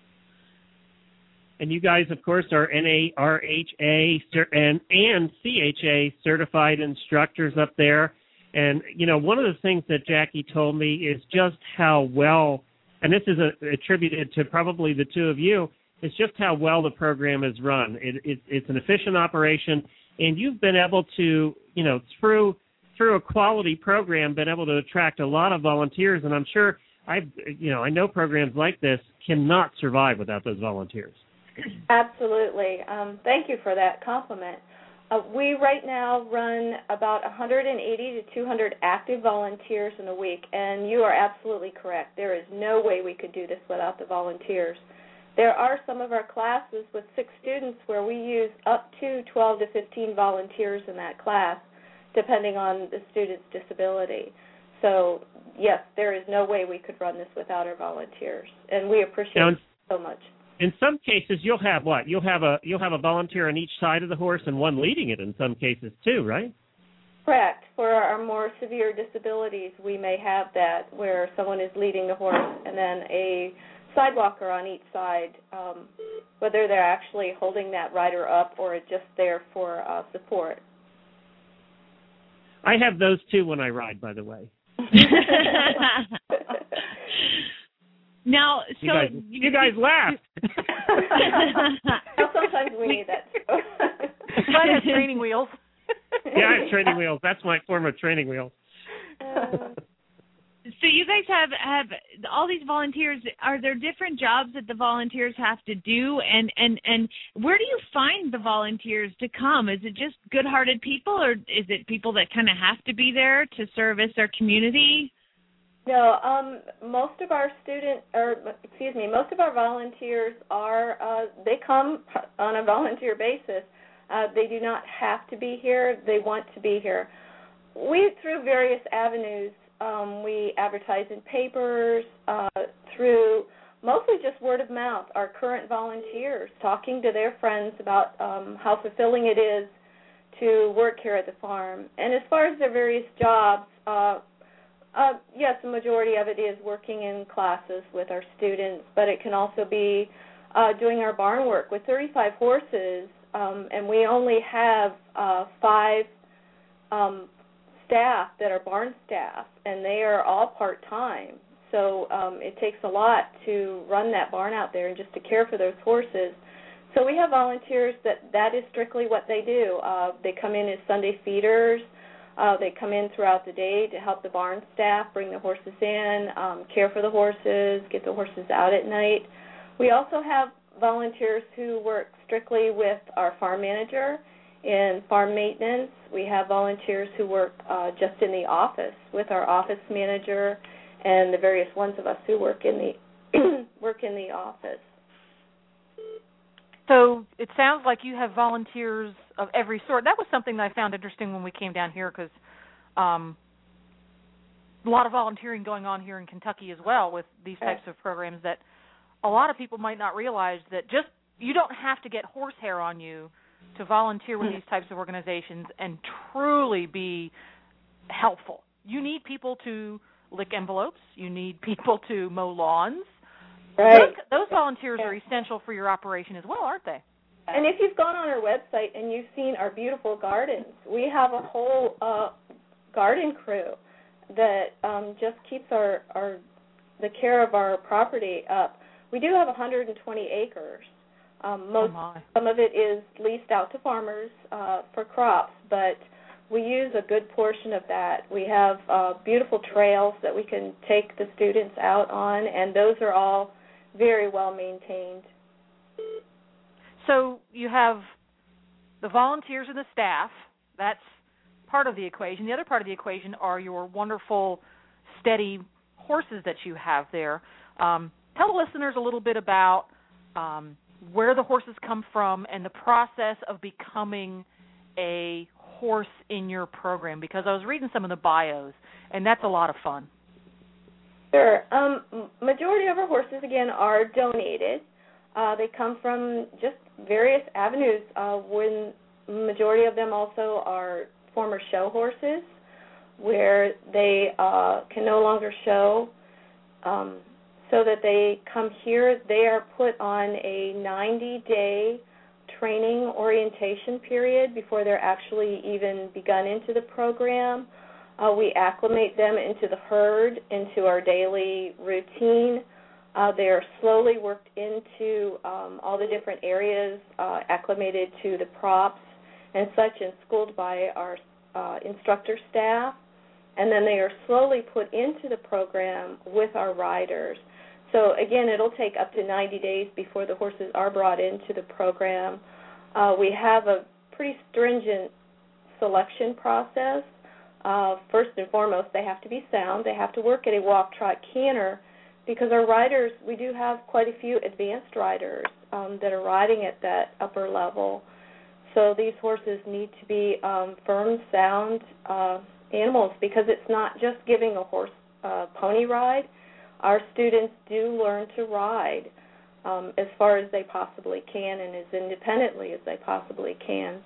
And you guys, of course, are NARHA and CHA certified instructors up there. And, one of the things that Jackie told me is just how well, and this is attributed to probably the 2 of you, is just how well the program is run. It's an efficient operation, and you've been able to, through a quality program, been able to attract a lot of volunteers. And I'm sure I know programs like this cannot survive without those volunteers. Absolutely. Thank you for that compliment. We right now run about 180 to 200 active volunteers in a week, and you are absolutely correct. There is no way we could do this without the volunteers. There are some of our classes with 6 students where we use up to 12 to 15 volunteers in that class, depending on the student's disability. So, yes, there is no way we could run this without our volunteers, and we appreciate it so much. In some cases, you'll have what? You'll have a volunteer on each side of the horse and one leading it in some cases too, right? Correct. For our more severe disabilities, we may have that where someone is leading the horse and then a sidewalker on each side, whether they're actually holding that rider up or just there for support. I have those too when I ride, by the way. Now, so you guys laugh. Sometimes we need that too. I have training wheels. Yeah, I have training wheels. That's my form of training wheels. So you guys have all these volunteers. Are there different jobs that the volunteers have to do? And where do you find the volunteers to come? Is it just good-hearted people, or is it people that kind of have to be there to service their community? No, most of our volunteers they come on a volunteer basis. They do not have to be here. They want to be here. Through various avenues, we advertise in papers, through mostly just word of mouth, our current volunteers talking to their friends about how fulfilling it is to work here at the farm. And as far as their various jobs, yes, the majority of it is working in classes with our students, but it can also be doing our barn work. With 35 horses, and we only have 5 staff that are barn staff, and they are all part-time. So it takes a lot to run that barn out there and just to care for those horses. So we have volunteers that is strictly what they do. They come in as Sunday feeders. They come in throughout the day to help the barn staff bring the horses in, care for the horses, get the horses out at night. We also have volunteers who work strictly with our farm manager in farm maintenance. We have volunteers who work just in the office with our office manager and the various ones of us who work in the office. So it sounds like you have volunteers of every sort. That was something that I found interesting when we came down here, because a lot of volunteering going on here in Kentucky as well with these types of programs, that a lot of people might not realize that just you don't have to get horsehair on you to volunteer with these types of organizations and truly be helpful. You need people to lick envelopes. You need people to mow lawns. Right. Those volunteers are essential for your operation as well, aren't they? And if you've gone on our website and you've seen our beautiful gardens, we have a whole garden crew that just keeps the care of our property up. We do have 120 acres. Some of it is leased out to farmers for crops, but we use a good portion of that. We have beautiful trails that we can take the students out on, and those are all very well maintained. So you have the volunteers and the staff. That's part of the equation. The other part of the equation are your wonderful, steady horses that you have there. Tell the listeners a little bit about where the horses come from and the process of becoming a horse in your program, because I was reading some of the bios, and that's a lot of fun. Sure. Majority of our horses, again, are donated. They come from just various avenues. When majority of them also are former show horses, where they can no longer show, so that they come here. They are put on a 90-day training orientation period before they're actually even begun into the program. We acclimate them into the herd, into our daily routine. They are slowly worked into all the different areas, acclimated to the props and such, and schooled by our instructor staff. And then they are slowly put into the program with our riders. So, again, it'll take up to 90 days before the horses are brought into the program. We have a pretty stringent selection process. First and foremost, they have to be sound. They have to work at a walk, trot, canter, because our riders, we do have quite a few advanced riders that are riding at that upper level. So these horses need to be firm, sound animals, because it's not just giving a horse pony ride. Our students do learn to ride as far as they possibly can and as independently as they possibly can.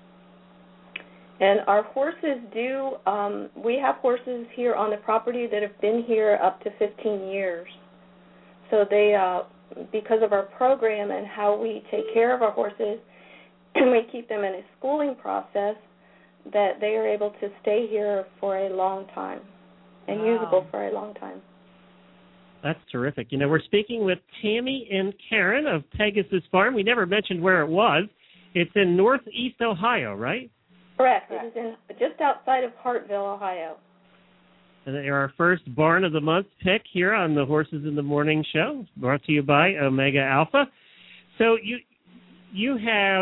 And our horses do, we have horses here on the property that have been here up to 15 years. So they, because of our program and how we take care of our horses, and we keep them in a schooling process, that they are able to stay here for a long time and usable for a long time. That's terrific. You know, we're speaking with Tammy and Karen of Pegasus Farm. We never mentioned where it was. It's in northeast Ohio, right? Correct. It is just outside of Hartville, Ohio. And they're our first Barn of the Month pick here on the Horses in the Morning show, brought to you by Omega Alpha. So you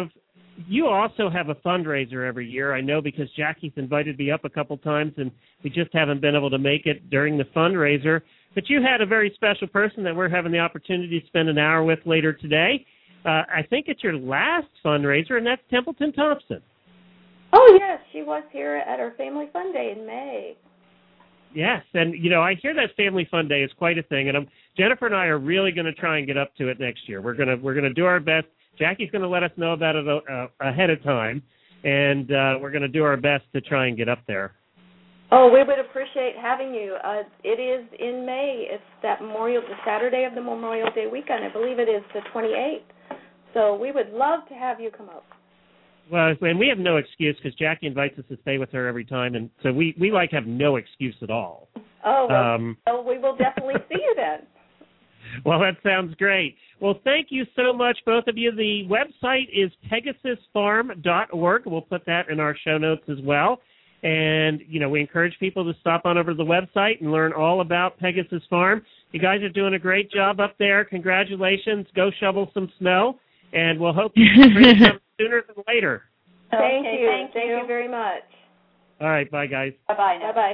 also have a fundraiser every year, I know, because Jackie's invited me up a couple times, and we just haven't been able to make it during the fundraiser. But you had a very special person that we're having the opportunity to spend an hour with later today. I think it's your last fundraiser, and that's Templeton Thompson. Oh, yes. She was here at our Family Fun Day in May. Yes, and I hear that Family Fun Day is quite a thing, and Jennifer and I are really going to try and get up to it next year. We're gonna do our best. Jackie's going to let us know about it ahead of time, and we're going to do our best to try and get up there. Oh, we would appreciate having you. It is in May. It's the Saturday of the Memorial Day weekend. I believe it is the 28th. So we would love to have you come up. Well, and we have no excuse because Jackie invites us to stay with her every time, and so we have no excuse at all. Oh, well, we will definitely see you then. Well, that sounds great. Well, thank you so much, both of you. The website is pegasusfarm.org. We'll put that in our show notes as well. And, we encourage people to stop on over to the website and learn all about Pegasus Farm. You guys are doing a great job up there. Congratulations. Go shovel some snow, and we'll hope you bring some sooner than later. Thank you. Thank you very much. All right. Bye, guys. Bye-bye now. Bye-bye.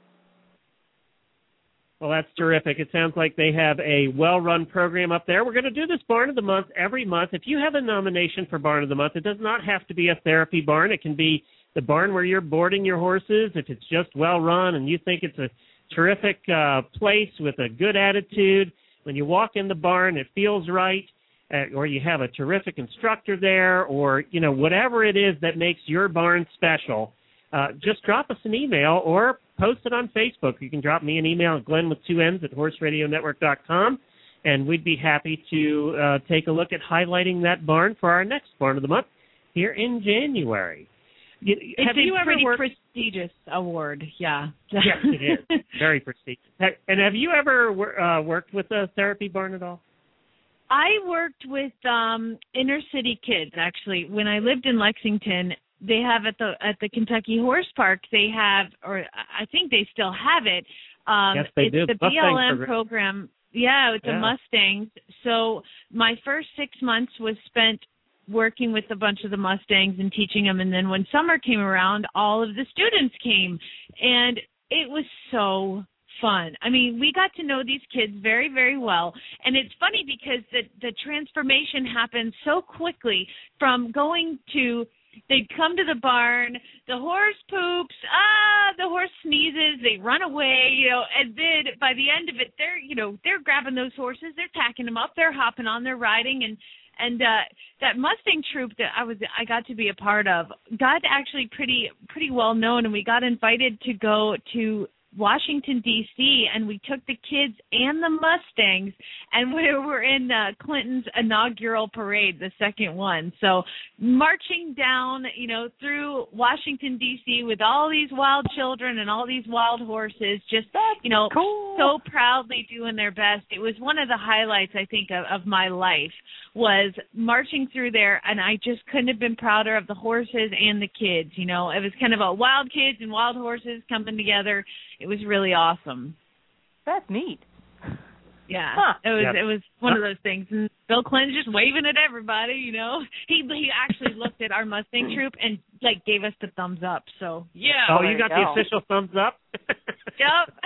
Well, that's terrific. It sounds like they have a well-run program up there. We're going to do this Barn of the Month every month. If you have a nomination for Barn of the Month, it does not have to be a therapy barn. It can be the barn where you're boarding your horses. If it's just well-run and you think it's a terrific place with a good attitude, when you walk in the barn, it feels right, or you have a terrific instructor there, or, whatever it is that makes your barn special, just drop us an email or post it on Facebook. You can drop me an email at Glenn with 2 N's at horseradionetwork.com, and we'd be happy to take a look at highlighting that barn for our next Barn of the Month here in January. It's a pretty prestigious award, yeah. Yes, it is. Very prestigious. And have you ever worked with a therapy barn at all? I worked with inner city kids, actually. When I lived in Lexington, they have at the Kentucky Horse Park, they have, or I think they still have it. Yes, they do. It's the BLM program. Yeah, it's a Mustangs. So my first 6 months was spent working with a bunch of the Mustangs and teaching them. And then when summer came around, all of the students came. And it was so fun. I mean, we got to know these kids very, very well. And it's funny because the transformation happened so quickly from going to, they'd come to the barn, the horse poops, the horse sneezes, they run away, and then by the end of it, they're grabbing those horses, they're tacking them up, they're hopping on, they're riding, and that Mustang troop that I got to be a part of got actually pretty well known, and we got invited to go to Washington, D.C., and we took the kids and the Mustangs, and we were in Clinton's inaugural parade, the second one. So marching down, through Washington, D.C. with all these wild children and all these wild horses, just, cool. So proudly doing their best. It was one of the highlights, I think, of my life, was marching through there, and I just couldn't have been prouder of the horses and the kids. It was kind of a wild kids and wild horses coming together. It was really awesome. That's neat. Yeah, it was one of those things. And Bill Clinton just waving at everybody, He actually looked at our Mustang troop and gave us the thumbs up. So yeah. Oh, you got the official thumbs up? Yep.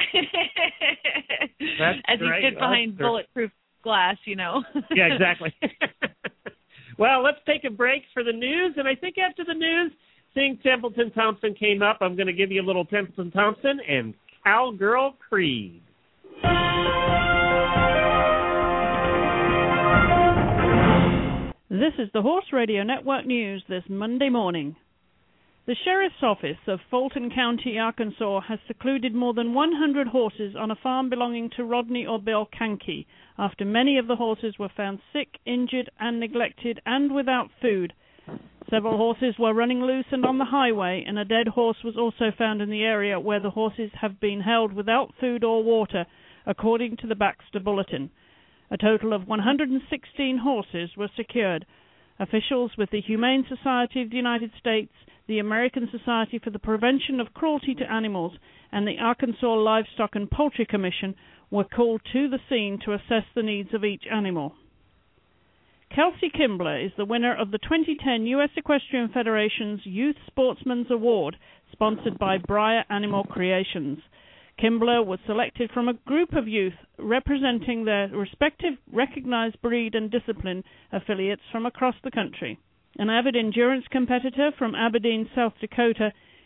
That's as great. He stood behind bulletproof glass, Yeah, exactly. Well, let's take a break for the news, and I think after the news, seeing Templeton Thompson came up, I'm going to give you a little Templeton Thompson and Cowgirl Creed. This is the Horse Radio Network News this Monday morning. The Sheriff's Office of Fulton County, Arkansas, has secluded more than 100 horses on a farm belonging to Rodney or Bill Kankey after many of the horses were found sick, injured, and neglected and without food. Several horses were running loose and on the highway, and a dead horse was also found in the area where the horses have been held without food or water, according to the Baxter Bulletin. A total of 116 horses were secured. Officials with the Humane Society of the United States, the American Society for the Prevention of Cruelty to Animals, and the Arkansas Livestock and Poultry Commission were called to the scene to assess the needs of each animal. Kelsey Kimbler is the winner of the 2010 U.S. Equestrian Federation's Youth Sportsman's Award, sponsored by Breyer Animal Creations. Kimbler was selected from a group of youth representing their respective recognized breed and discipline affiliates from across the country. An avid endurance competitor from Aberdeen, South Dakota,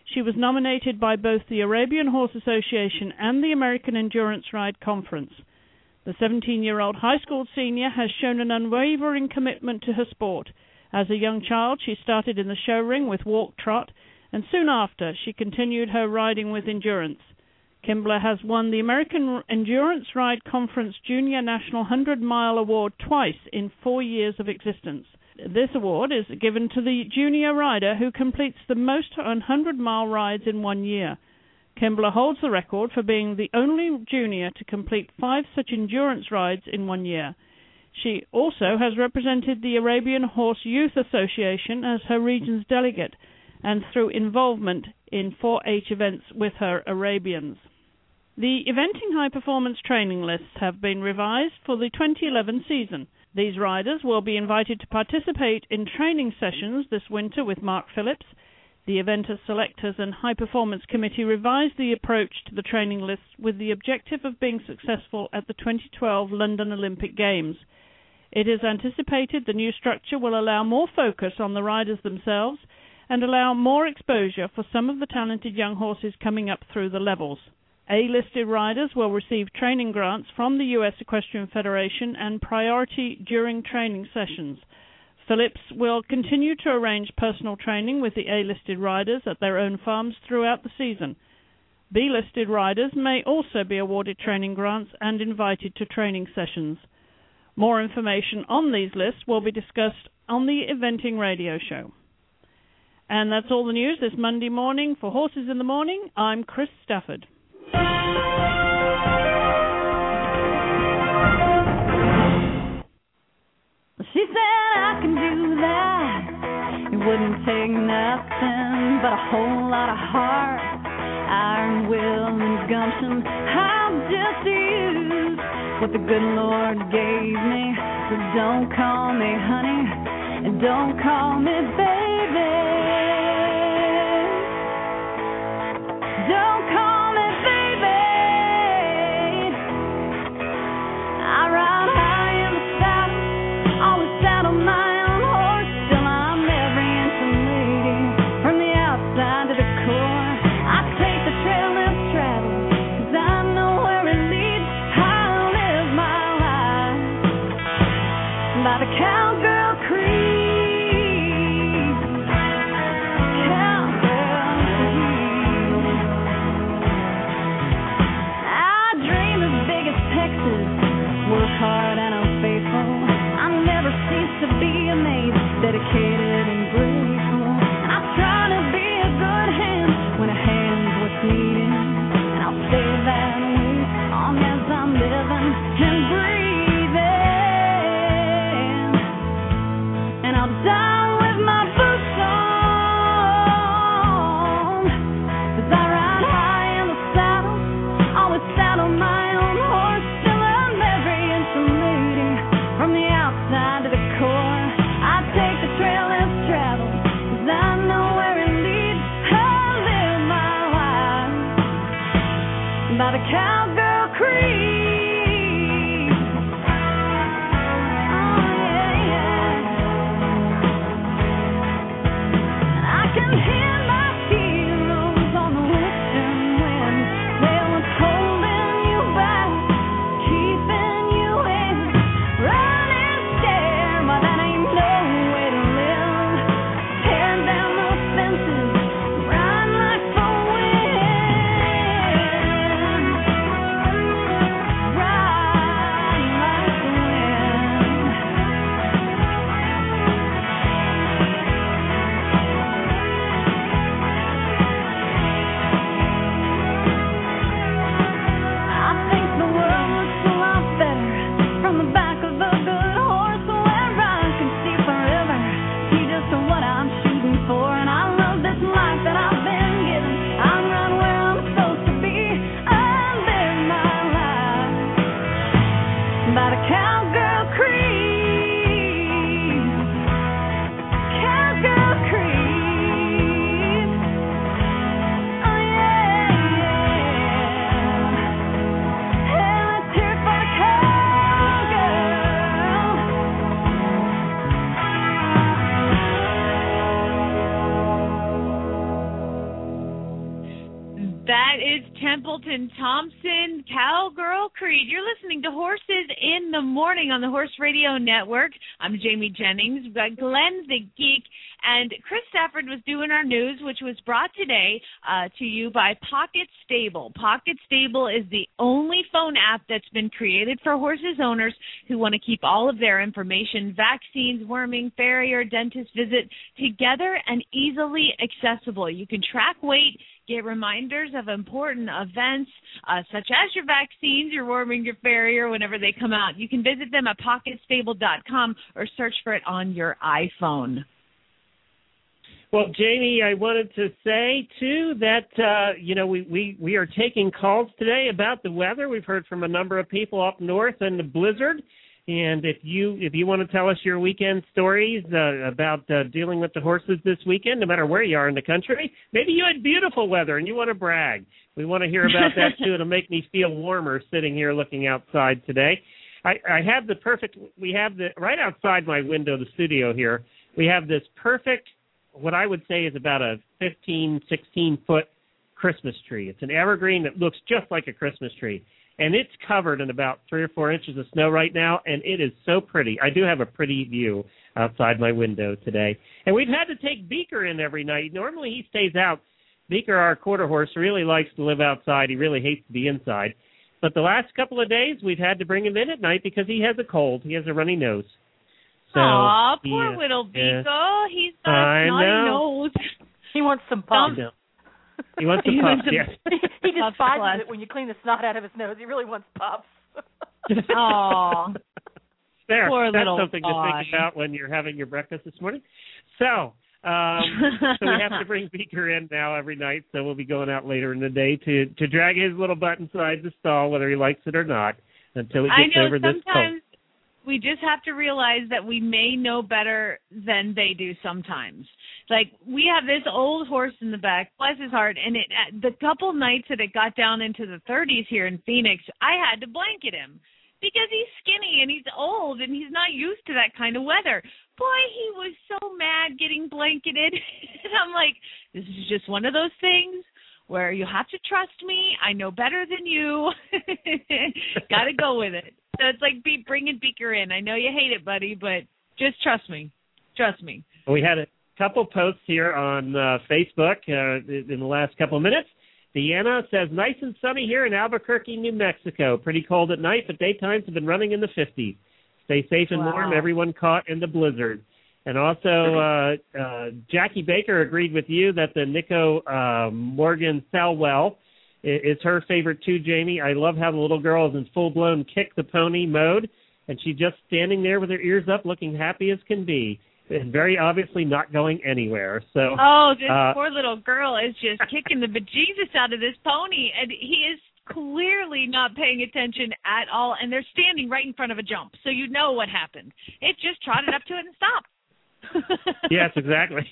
She was nominated by both the Arabian Horse Association and the American Endurance Ride Conference. The 17-year-old high school senior has shown an unwavering commitment to her sport. As a young child, she started in the show ring with walk trot, and soon after, she continued her riding with endurance. Kimbler has won the American Endurance Ride Conference Junior National 100-Mile Award twice in 4 years of existence. This award is given to the junior rider who completes the most 100-mile rides in 1 year. Kimbler holds the record for being the only junior to complete 5 such endurance rides in 1 year. She also has represented the Arabian Horse Youth Association as her region's delegate and through involvement in 4-H events with her Arabians. The eventing high-performance training lists have been revised for the 2011 season. These riders will be invited to participate in training sessions this winter with Mark Phillips. The event selectors and high-performance committee revised the approach to the training lists with the objective of being successful at the 2012 London Olympic Games. It is anticipated the new structure will allow more focus on the riders themselves and allow more exposure for some of the talented young horses coming up through the levels. A-listed riders will receive training grants from the U.S. Equestrian Federation and priority during training sessions. Phillips will continue to arrange personal training with the A-listed riders at their own farms throughout the season. B-listed riders may also be awarded training grants and invited to training sessions. More information on these lists will be discussed on the Eventing Radio Show. And that's all the news this Monday morning. For Horses in the Morning, I'm Chris Stafford. She said I can do that. It wouldn't take nothing but a whole lot of heart, iron will and gumption. I'll just use what the good Lord gave me. So don't call me honey and don't call me baby. Don't call me baby. I ride high in the saddle, always saddle my own horse, till I'm every inch a lady, from the outside to the core. I take the trail less traveled, 'cause I know where it leads. I live my life by the cowgirl creed. Hard and unfaithful, I never cease to be amazed, dedicated and grateful. I try to be a good hand when a hand's what's needed, and I'll stay that way as long as I'm living and breathing. And Templeton Thompson, Cowgirl Creed. You're listening to Horses in the Morning on the Horse Radio Network. I'm Jamie Jennings. We've got Glenn the Geek, and Chris Stafford was doing our news, which was brought today to you by Pocket Stable. Pocket Stable is the only phone app that's been created for horses owners who want to keep all of their information, vaccines, worming, farrier, dentist visit, together and easily accessible. You can track weight, get reminders of important events, such as your vaccines, your worming, your farrier, whenever they come out. You can visit them at pocketstable.com or search for it on your iPhone. Well, Jamie, I wanted to say, too, that, we are taking calls today about the weather. We've heard from a number of people up north and the blizzard. And if you want to tell us your weekend stories about dealing with the horses this weekend, no matter where you are in the country, maybe you had beautiful weather and you want to brag. We want to hear about that, too. It'll make me feel warmer sitting here looking outside today. We have right outside my window, the studio here, we have this perfect, what I would say is about a 15, 16-foot Christmas tree. It's an evergreen that looks just like a Christmas tree. And it's covered in about 3 or 4 inches of snow right now, and it is so pretty. I do have a pretty view outside my window today. And we've had to take Beaker in every night. Normally he stays out. Beaker, our quarter horse, really likes to live outside. He really hates to be inside. But the last couple of days, we've had to bring him in at night because he has a cold. He has a runny nose. So, aw, poor little Beaker. He's got a snotty nose. He wants some pups. He wants some pups, yes. He despises it when you clean the snot out of his nose. He really wants pups. Aw. There, poor that's little something boy. to think about when you're having your breakfast this morning. So we have to bring Beaker in now every night, so we'll be going out later in the day to drag his little butt inside the stall, whether he likes it or not, until he gets over this cold. Sometimes we just have to realize that we may know better than they do sometimes. Like, we have this old horse in the back, bless his heart, and the couple nights that it got down into the 30s here in Phoenix, I had to blanket him because he's skinny and he's old and he's not used to that kind of weather. Boy, he was so mad getting blanketed. And I'm like, this is just one of those things where you have to trust me. I know better than you. Got to go with it. So it's like bringing Beaker in. I know you hate it, buddy, but just trust me. Trust me. We had a couple posts here on Facebook in the last couple of minutes. Deanna says, nice and sunny here in Albuquerque, New Mexico. Pretty cold at night, but daytimes have been running in the 50s. Stay safe and warm, everyone caught in the blizzard. And also, Jackie Baker agreed with you that the Nico Morgan Selwell is her favorite too, Jamie. I love how the little girl is in full-blown kick the pony mode, and she's just standing there with her ears up looking happy as can be, and very obviously not going anywhere. So, this poor little girl is just kicking the bejesus out of this pony, and he is clearly not paying attention at all, and they're standing right in front of a jump, so you know what happened. It just trotted up to it and stopped. Yes, exactly.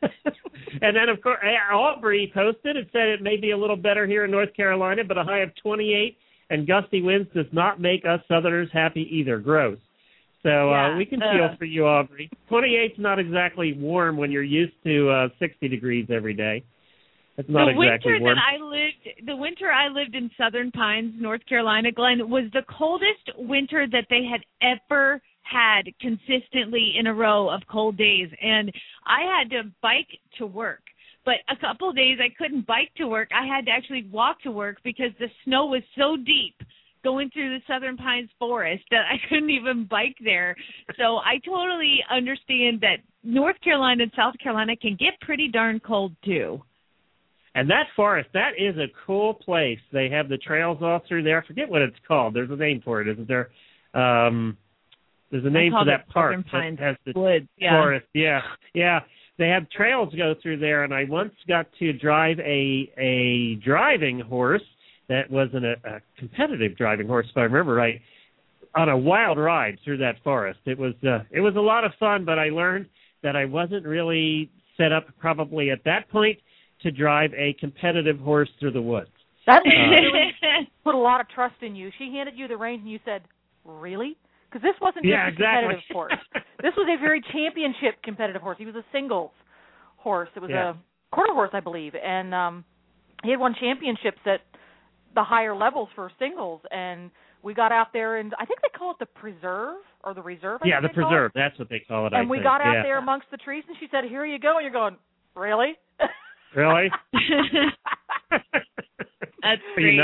And then, of course, Aubrey posted and said it may be a little better here in North Carolina, but a high of 28 and gusty winds does not make us Southerners happy either. Gross. So we can feel for you, Aubrey. 28's not exactly warm when you're used to 60 degrees every day. It's not exactly warm. The winter I lived in Southern Pines, North Carolina, Glenn, was the coldest winter that they had ever had consistently in a row of cold days, and I had to bike to work. But a couple of days I couldn't bike to work. I had to actually walk to work because the snow was so deep going through the Southern Pines forest that I couldn't even bike there. So I totally understand that North Carolina and South Carolina can get pretty darn cold too. And that forest, that is a cool place. They have the trails all through there. I forget what it's called. There's a name for it, isn't there? There's a name for that park that has the forest. Yeah. They have trails go through there, and I once got to drive a driving horse that wasn't a competitive driving horse, if I remember right, on a wild ride through that forest. It was a lot of fun, but I learned that I wasn't really set up probably at that point to drive a competitive horse through the woods. That really put a lot of trust in you. She handed you the reins, and you said, really? Because this wasn't just a competitive horse. This was a very championship competitive horse. He was a singles horse. It was a quarter horse, I believe. And he had won championships at the higher levels for singles, and we got out there, and I think they call it the preserve or the reserve. Yeah, the preserve. That's what they call it. And we got out there amongst the trees, and she said, "Here you go." And you're going, "Really?" Really? That's great.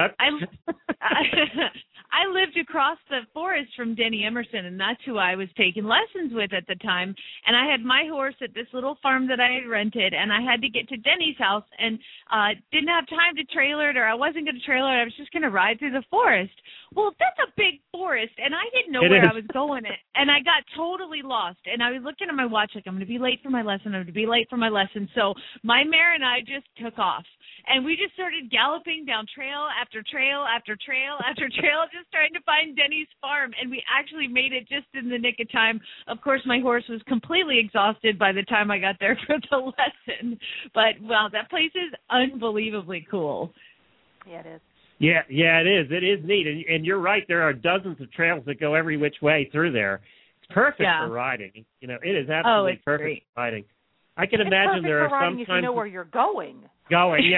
I lived across the forest from Denny Emerson, and that's who I was taking lessons with at the time. And I had my horse at this little farm that I had rented, and I had to get to Denny's house and didn't have time to trailer it, or I wasn't going to trailer it. I was just going to ride through the forest. Well, that's a big forest, and I didn't know where I was going. And I got totally lost. And I was looking at my watch like, I'm going to be late for my lesson. I'm going to be late for my lesson. So my mare and I just took off. And we just started galloping down trail after trail after trail after trail, just trying to find Denny's farm. And we actually made it just in the nick of time. Of course, my horse was completely exhausted by the time I got there for the lesson. But, wow, that place is unbelievably cool. Yeah, it is. Yeah, it is. It is neat. And you're right. There are dozens of trails that go every which way through there. It's perfect for riding. You know, it is absolutely perfect for riding. I can imagine there are some if you know where you're going. Yeah.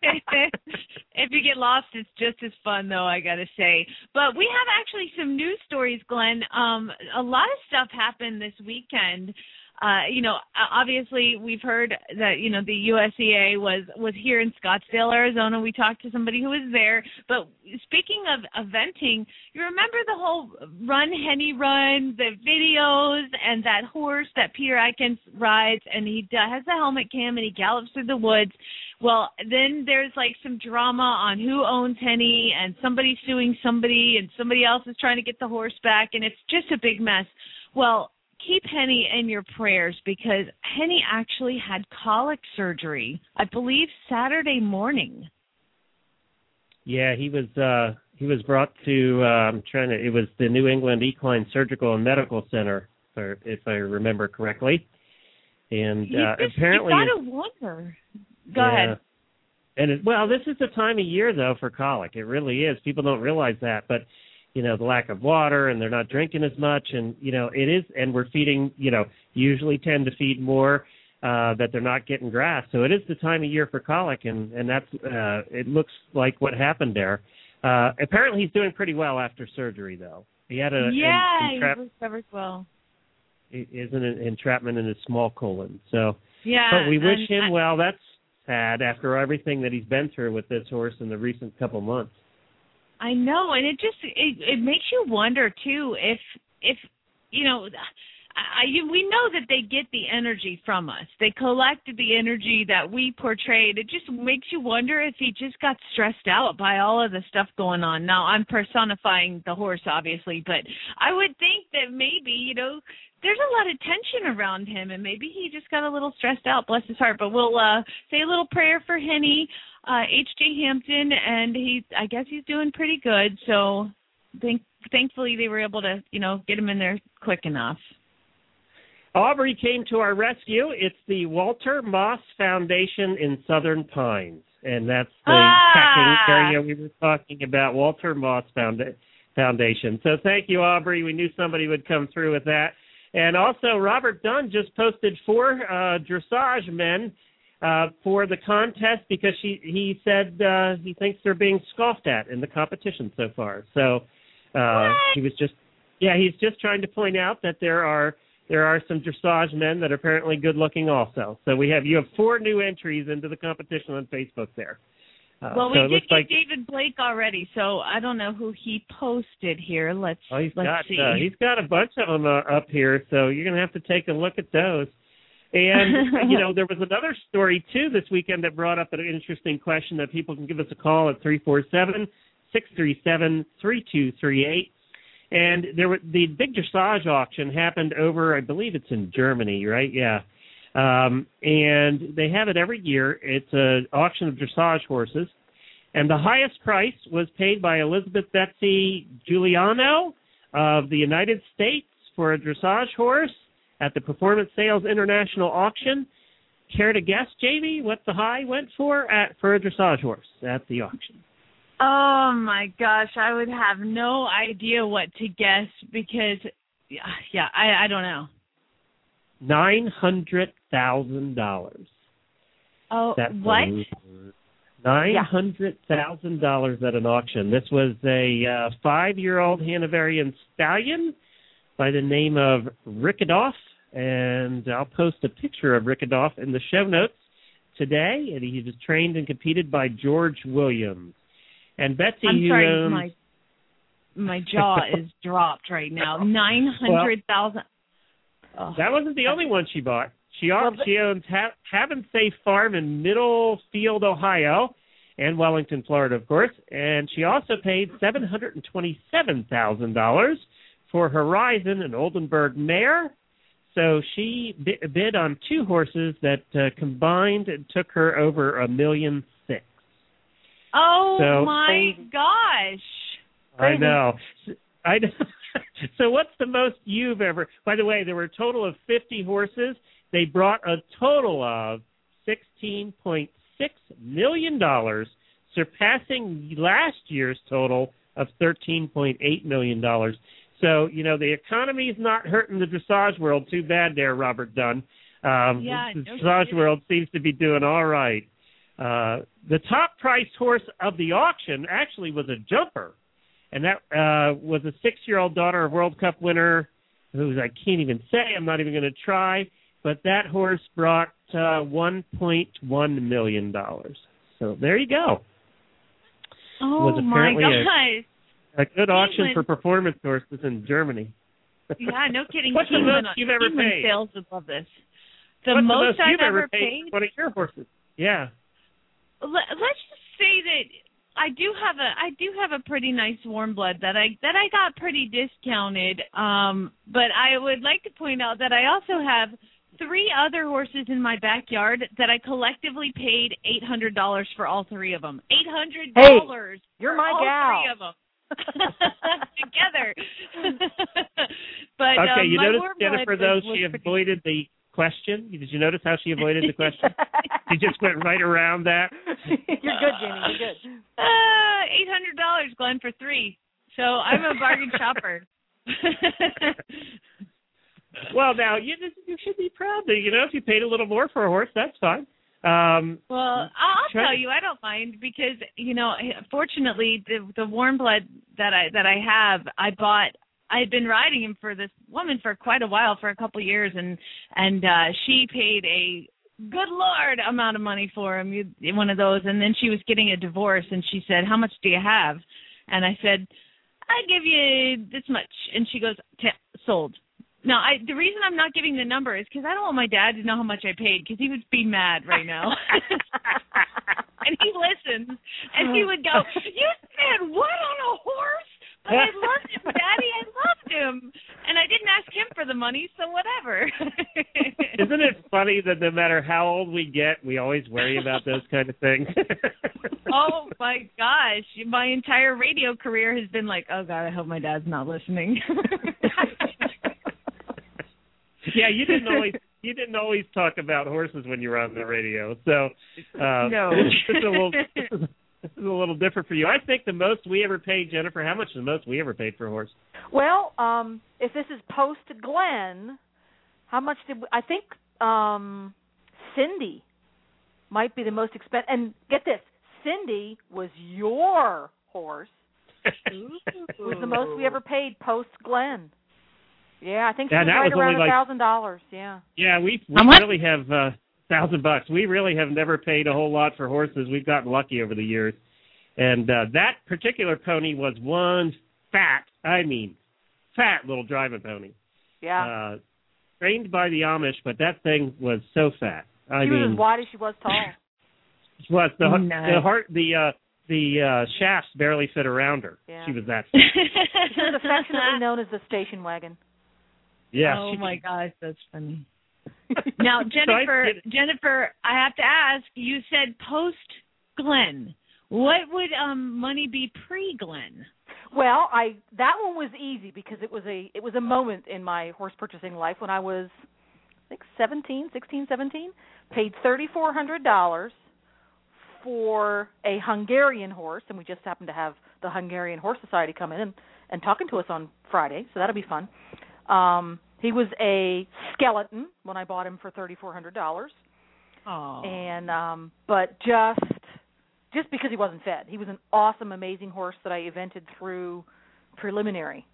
If you get lost, it's just as fun, though, I got to say. But we have actually some news stories, Glenn. A lot of stuff happened this weekend. Obviously, we've heard that, the USEA was here in Scottsdale, Arizona. We talked to somebody who was there. But speaking of eventing, you remember the whole Run Henny Run, the videos, and that horse that Peter Atkins rides, and he has the helmet cam, and he gallops through the woods. Well, then there's like some drama on who owns Henny, and somebody suing somebody, and somebody else is trying to get the horse back, and it's just a big mess. Well, keep Henny in your prayers, because Henny actually had colic surgery, I believe, Saturday morning. Yeah, he was brought to it was the New England Equine Surgical and Medical Center, if I remember correctly. And apparently, you gotta wonder. Go ahead. And this is the time of year though for colic. It really is. People don't realize that, but the lack of water, and they're not drinking as much, and it is. And we're feeding, usually tend to feed more that they're not getting grass. So it is the time of year for colic, and that's it looks like what happened there. Apparently, he's doing pretty well after surgery, though. He had he recovered well. Is an entrapment in his small colon. So, yeah. But we wish him well. That's sad after everything that he's been through with this horse in the recent couple months. I know, and it makes you wonder too if we know that they get the energy from us. They collect the energy that we portrayed. It just makes you wonder if he just got stressed out by all of the stuff going on. Now, I'm personifying the horse, obviously, but I would think that maybe, there's a lot of tension around him, and maybe he just got a little stressed out, bless his heart. But we'll say a little prayer for Henny, H.J. Hampton, and I guess he's doing pretty good. So thankfully they were able to, get him in there quick enough. Aubrey came to our rescue. It's the Walter Moss Foundation in Southern Pines, and that's the packing area we were talking about, Walter Moss Foundation. So thank you, Aubrey. We knew somebody would come through with that. And also, Robert Dunn just posted 4 dressage men for the contest because he said he thinks they're being scoffed at in the competition so far. So he's just trying to point out that there are some dressage men that are apparently good looking also. So you have 4 new entries into the competition on Facebook there. We did get David Blake already, so I don't know who he posted here. Let's see. He's got a bunch of them up here, so you're going to have to take a look at those. And, there was another story, too, this weekend that brought up an interesting question that people can give us a call at 347-637-3238. And the big dressage auction happened over, I believe it's in Germany, right? Yeah. And they have it every year. It's an auction of dressage horses. And the highest price was paid by Elizabeth Betsy Giuliano of the United States for a dressage horse at the Performance Sales International Auction. Care to guess, Jamie, what the high went for a dressage horse at the auction? Oh, my gosh. I would have no idea what to guess because, I don't know. $900,000. Oh, what? $900,000 at an auction. This was a 5-year-old Hanoverian stallion by the name of Rickadoff, and I'll post a picture of Rickadoff in the show notes today. And he was trained and competed by George Williams. And Betsy, I'm sorry, my jaw is dropped right now. 900,000. Well, that wasn't the only one she bought. She owns Haven Safe Farm in Middlefield, Ohio, and Wellington, Florida, of course. And she also paid $727,000 for Horizon, an Oldenburg mare. So she bid on 2 horses that combined took her over $1.6 million. Oh, my gosh. I know. So what's the most you've ever... By the way, there were a total of 50 horses. They brought a total of $16.6 million, surpassing last year's total of $13.8 million. So, the economy is not hurting the dressage world too bad there, Robert Dunn. The dressage world seems to be doing all right. The top-priced horse of the auction actually was a jumper, and that was a 6-year-old daughter of World Cup winner, who I can't even say. I'm not even going to try. But that horse brought $1.1 million. So there you go. Oh, it was apparently my gosh. A good auction for performance horses in Germany. Yeah, no kidding. What's the most you've ever paid? Sales would love this. What's the most you've I've ever paid for one of your horses? Yeah. Let's just say that I do have a pretty nice warm blood that I got pretty discounted. But I would like to point out that I also have 3 other horses in my backyard that I collectively paid $800 for all 3 of them. $800. Hey, you're my all gal. 3 of them. Together. But okay, you my notice, warm Jennifer, blood though, was she avoided the question. Did you notice how she avoided the question? She just went right around that. You're good, Jenny. You're good. $800, Glenn, for 3. So I'm a bargain shopper. Well, now, you should be proud that, if you paid a little more for a horse, that's fine. Well, I'll tell you, I don't mind because, fortunately, the warm blood that I have, I had been riding him for this woman for quite a while, for a couple of years, and she paid a good Lord amount of money for him, one of those, and then she was getting a divorce, and she said, "How much do you have?" And I said, "I give you this much," and she goes, "Sold." Now, the reason I'm not giving the number is because I don't want my dad to know how much I paid, because he would be mad right now. And he listens, and he would go, "You spent what on a horse? But I loved him, Daddy. I loved him. And I didn't ask him for the money, so whatever." Isn't it funny that no matter how old we get, we always worry about those kind of things? Oh, my gosh. My entire radio career has been like, oh, God, I hope my dad's not listening. Yeah, you didn't always talk about horses when you were on the radio, so no. This is a little different for you. I think the most we ever paid, Jennifer. How much is the most we ever paid for a horse? Well, if this is post Glenn, how much did I think Cindy might be the most expensive? And get this, Cindy was your horse. It was the most we ever paid post Glenn. Yeah, I think she was right around $1,000. Yeah. Yeah, we really have $1,000. We really have never paid a whole lot for horses. We've gotten lucky over the years, and that particular pony was one fat little driving pony. Yeah. Trained by the Amish, but that thing was so fat. She was as wide as she was tall. She was the shafts barely fit around her. Yeah. She was that fat. She was affectionately known as the station wagon. Yeah. Oh my gosh, that's funny. Now, Jennifer, I have to ask. You said post Glenn. What would money be pre Glenn? Well, that one was easy because it was a moment in my horse purchasing life when I was, I think, 16, 17. Paid $3,400 for a Hungarian horse, and we just happened to have the Hungarian Horse Society come in and talking to us on Friday, so that'll be fun. He was a skeleton when I bought him for $3,400. Oh. And but just just because he wasn't fed. He was an awesome, amazing horse that I evented through preliminary.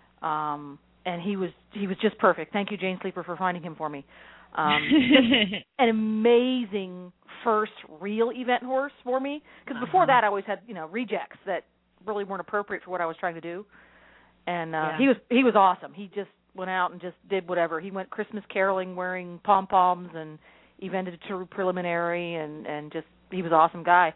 And he was just perfect. Thank you, Jane Sleeper, for finding him for me. An amazing first real event horse for me, because before that I always had rejects that really weren't appropriate for what I was trying to do. And he was awesome. He just went out and just did whatever. He went Christmas caroling wearing pom-poms and evented to preliminary, and just he was an awesome guy.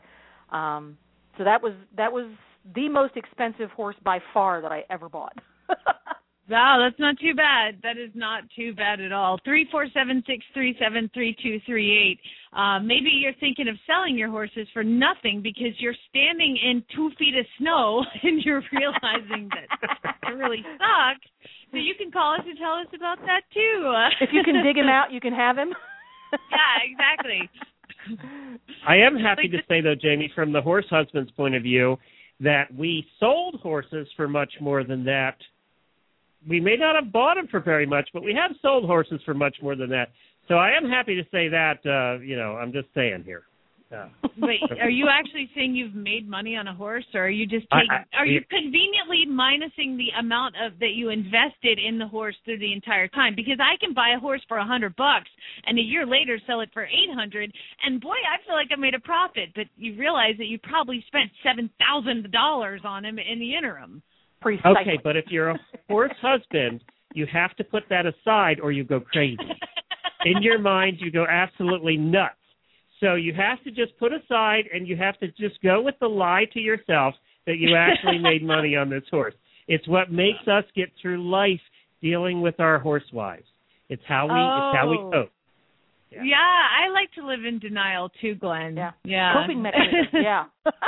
So that was the most expensive horse by far that I ever bought. Wow, that's not too bad. That is not too bad at all. 347-637-3238. Maybe you're thinking of selling your horses for nothing because you're standing in 2 feet of snow and you're realizing that it really sucks. So you can call us and tell us about that too. If you can dig him out, you can have him. Yeah, exactly. I am happy to say, though, Jamie, from the horse husband's point of view, that we sold horses for much more than that. We may not have bought them for very much, but we have sold horses for much more than that. So I am happy to say that, I'm just saying here. Wait, are you actually saying you've made money on a horse, or are you just are you conveniently minusing the amount that you invested in the horse through the entire time? Because I can buy a horse for $100 and a year later sell it for $800, and boy, I feel like I made a profit. But you realize that you probably spent $7,000 on him in the interim. Precisely. Okay, but if you're a horse husband, you have to put that aside or you go crazy. In your mind, you go absolutely nuts. So you have to just put aside, and you have to just go with the lie to yourself that you actually made money on this horse. It's what makes us get through life dealing with our horse wives. It's how we cope. Yeah, I like to live in denial too, Glenn. Yeah. Coping mechanism. Yeah.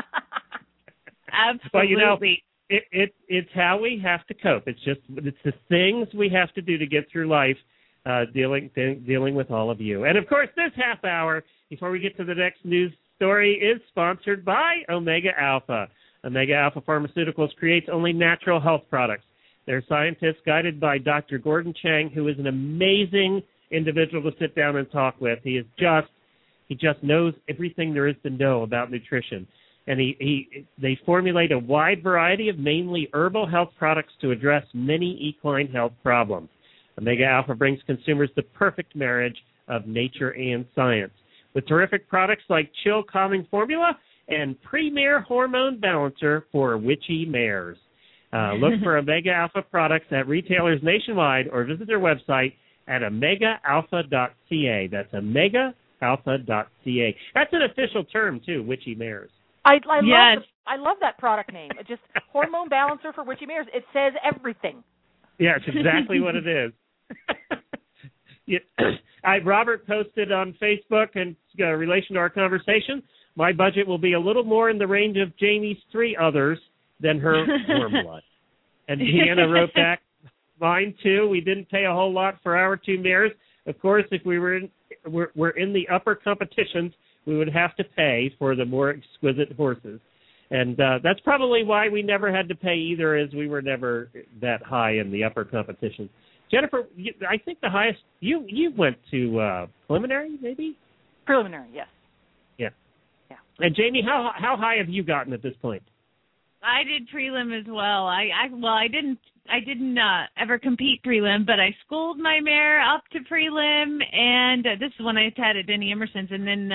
Absolutely. Well, it's how we have to cope. It's the things we have to do to get through life, dealing with all of you. And of course, this half hour, before we get to the next news story, is sponsored by Omega Alpha. Omega Alpha Pharmaceuticals creates only natural health products. They're scientists guided by Dr. Gordon Chang, who is an amazing individual to sit down and talk with. He just knows everything there is to know about nutrition. And they formulate a wide variety of mainly herbal health products to address many equine health problems. Omega Alpha brings consumers the perfect marriage of nature and science. With terrific products like Chill Calming Formula and Premier Hormone Balancer for witchy mares. Look for Omega Alpha products at retailers nationwide or visit their website at omegaalpha.ca. That's omegaalpha.ca. That's an official term, too, witchy mares. I love that product name. It's just Hormone Balancer for witchy mares. It says everything. Yeah, it's exactly what it is. Robert posted on Facebook in relation to our conversation, my budget will be a little more in the range of Jamie's 3 others than her warm blood. And Deanna wrote back, mine too. We didn't pay a whole lot for our 2 mares. Of course, if we're in the upper competitions, we would have to pay for the more exquisite horses. And that's probably why we never had to pay either, as we were never that high in the upper competition. Jennifer, I think the highest, you went to preliminary, maybe? Preliminary, yes. Yeah. And Jamie, how high have you gotten at this point? I did prelim as well. I didn't ever compete prelim, but I schooled my mare up to prelim, and this is when I had at Denny Emerson's, and then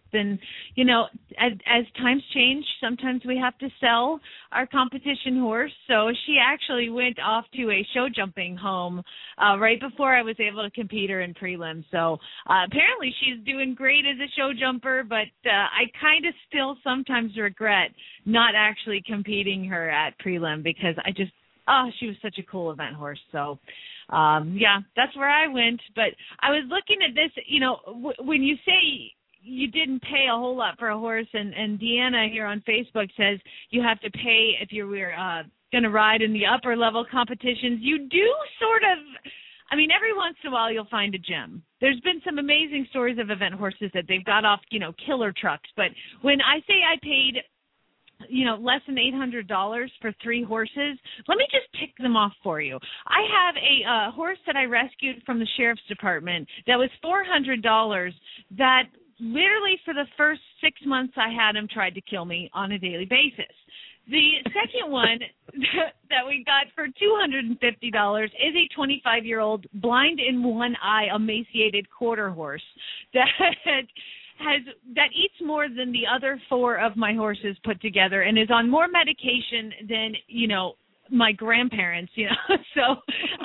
as times change, sometimes we have to sell our competition horse. So she actually went off to a show jumping home right before I was able to compete her in prelim. So apparently she's doing great as a show jumper, but I kind of still sometimes regret not actually competing her at prelim because she was such a cool event horse. So, that's where I went. But I was looking at this, when you say you didn't pay a whole lot for a horse, and Deanna here on Facebook says you have to pay if you were going to ride in the upper level competitions. You do sort of, every once in a while you'll find a gem. There's been some amazing stories of event horses that they've got off, killer trucks. But when I say I paid less than $800 for 3 horses, let me just tick them off for you. I have a horse that I rescued from the sheriff's department that was $400 that literally for the first 6 months I had him, tried to kill me on a daily basis. The second one that we got for $250 is a 25-year-old blind in one eye, emaciated quarter horse that eats more than the other 4 of my horses put together and is on more medication than, my grandparents, So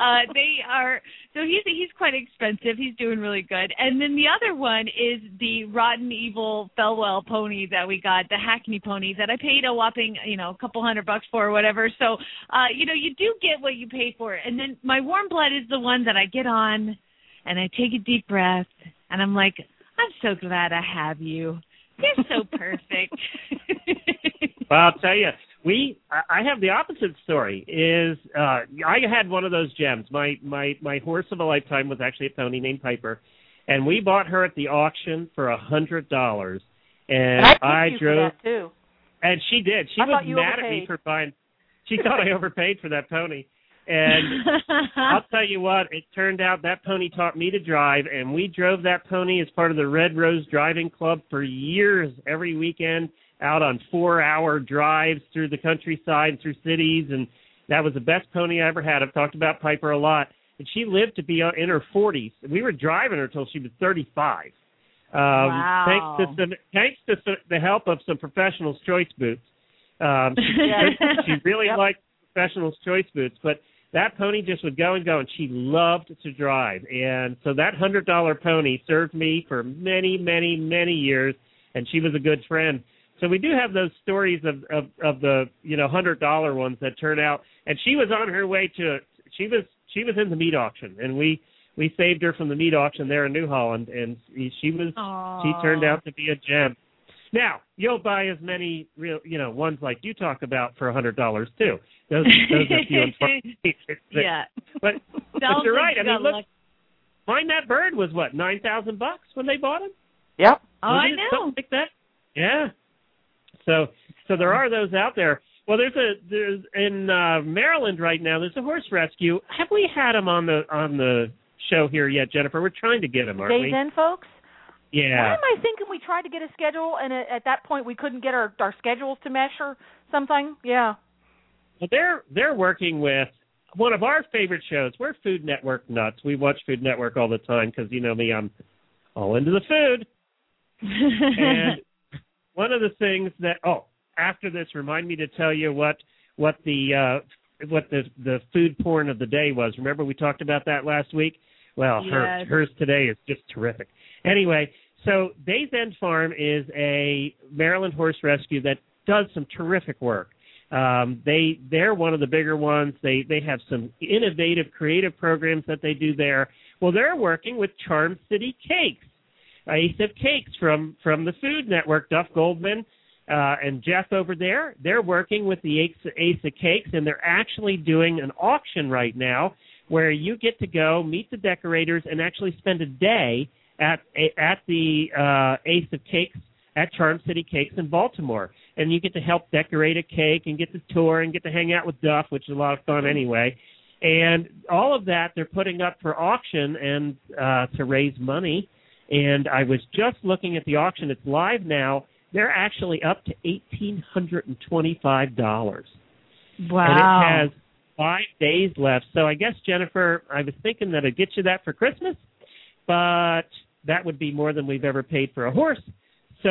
he's quite expensive. He's doing really good. And then the other one is the rotten, evil Felwell pony that we got, the Hackney pony that I paid a whopping, a couple $100 for or whatever. So, you do get what you pay for. And then my warm blood is the one that I get on and I take a deep breath and I'm like, I'm so glad I have you. You're so perfect. Well, I'll tell you, I have the opposite story. I had one of those gems. My horse of a lifetime was actually a pony named Piper, and we bought her at the auction for $100. And I drove for that too. And she did. She was mad at me for buying. She thought I overpaid for that pony. And I'll tell you what, it turned out that pony taught me to drive, and we drove that pony as part of the Red Rose Driving Club for years, every weekend, out on 4-hour drives through the countryside and through cities, and that was the best pony I ever had. I've talked about Piper a lot. And she lived to be in her 40s. We were driving her until she was 35. Wow. Thanks to the help of some Professional's Choice boots. She really liked Professional's Choice boots, but that pony just would go and go, and she loved to drive. And so that $100 pony served me for many, many, many years, and she was a good friend. So we do have those stories of the $100 ones that turn out. And she was on her way to she was in the meat auction, and we saved her from the meat auction there in New Holland, and she turned out to be a gem. Now you'll buy as many real ones like you talk about for $100 too. Those are few and far. Yeah, but you're right. I mean, look, Find That Bird was what, $9,000 when they bought him? Yep. I know. Something like that. Yeah. So there are those out there. Well, there's in Maryland right now. There's a horse rescue. Have we had him on the show here yet, Jennifer? We're trying to get him, aren't we? Days End folks. Yeah. Why am I thinking we tried to get a schedule and at that point we couldn't get our schedules to mesh or something? Yeah. Well, they're working with one of our favorite shows. We're Food Network nuts. We watch Food Network all the time because you know me, I'm all into the food. And one of the things that after this, remind me to tell you what the food porn of the day was. Remember we talked about that last week? Well, yes. hers today is just terrific. Anyway, so Days End Farm is a Maryland horse rescue that does some terrific work. They're one of the bigger ones. They have some innovative, creative programs that they do there. Well, they're working with Charm City Cakes, Ace of Cakes from the Food Network, Duff Goldman and Jeff over there. They're working with the Ace of Cakes, and they're actually doing an auction right now where you get to go meet the decorators and actually spend a day at the Ace of Cakes at Charm City Cakes in Baltimore. And you get to help decorate a cake and get to tour and get to hang out with Duff, which is a lot of fun anyway. And all of that they're putting up for auction and to raise money. And I was just looking at the auction. It's live now. They're actually up to $1,825. Wow. And it has 5 days left. So I guess, Jennifer, I was thinking that I'd get you that for Christmas, but that would be more than we've ever paid for a horse. So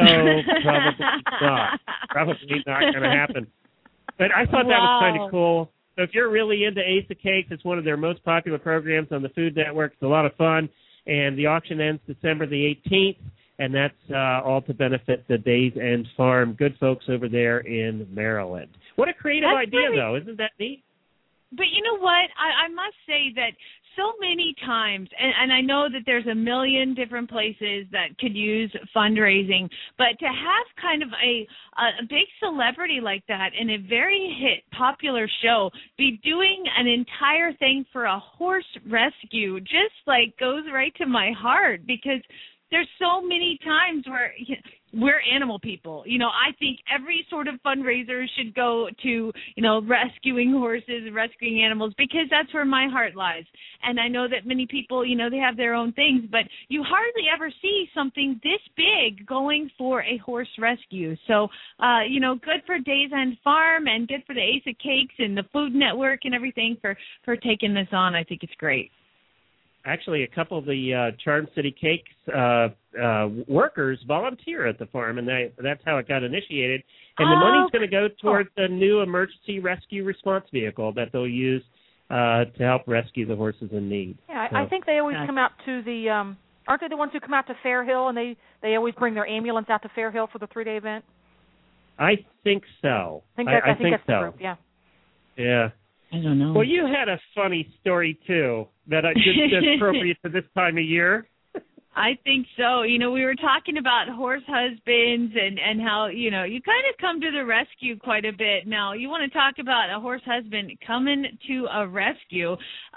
probably not going to happen. But I thought that was kind of cool. So if you're really into Ace of Cakes, it's one of their most popular programs on the Food Network. It's a lot of fun. And the auction ends December the 18th, and that's all to benefit the Days End Farm. Good folks over there in Maryland. What a creative idea, though. Isn't that neat? But you know what? I must say that so many times, and I know that there's a million different places that could use fundraising, but to have kind of a big celebrity like that in a very popular show be doing an entire thing for a horse rescue just like goes right to my heart, because there's so many times where we're animal people. I think every sort of fundraiser should go to, rescuing horses, rescuing animals, because that's where my heart lies. And I know that many people, they have their own things, but you hardly ever see something this big going for a horse rescue. So, good for Days End Farm and good for the Ace of Cakes and the Food Network and everything for taking this on. I think it's great. Actually, a couple of the Charm City Cakes workers volunteer at the farm, and that's how it got initiated. And the money's going to go towards a new emergency rescue response vehicle that they'll use to help rescue the horses in need. Yeah, I think they always come out to the aren't they the ones who come out to Fair Hill, and they always bring their ambulance out to Fair Hill for the 3-day event? I think so. I think that's so. the group, yeah. Yeah. I don't know. Well, you had a funny story, too, that just appropriate to this time of year. I think so. We were talking about horse husbands and how, you kind of come to the rescue quite a bit. Now, you want to talk about a horse husband coming to a rescue.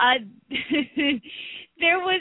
There was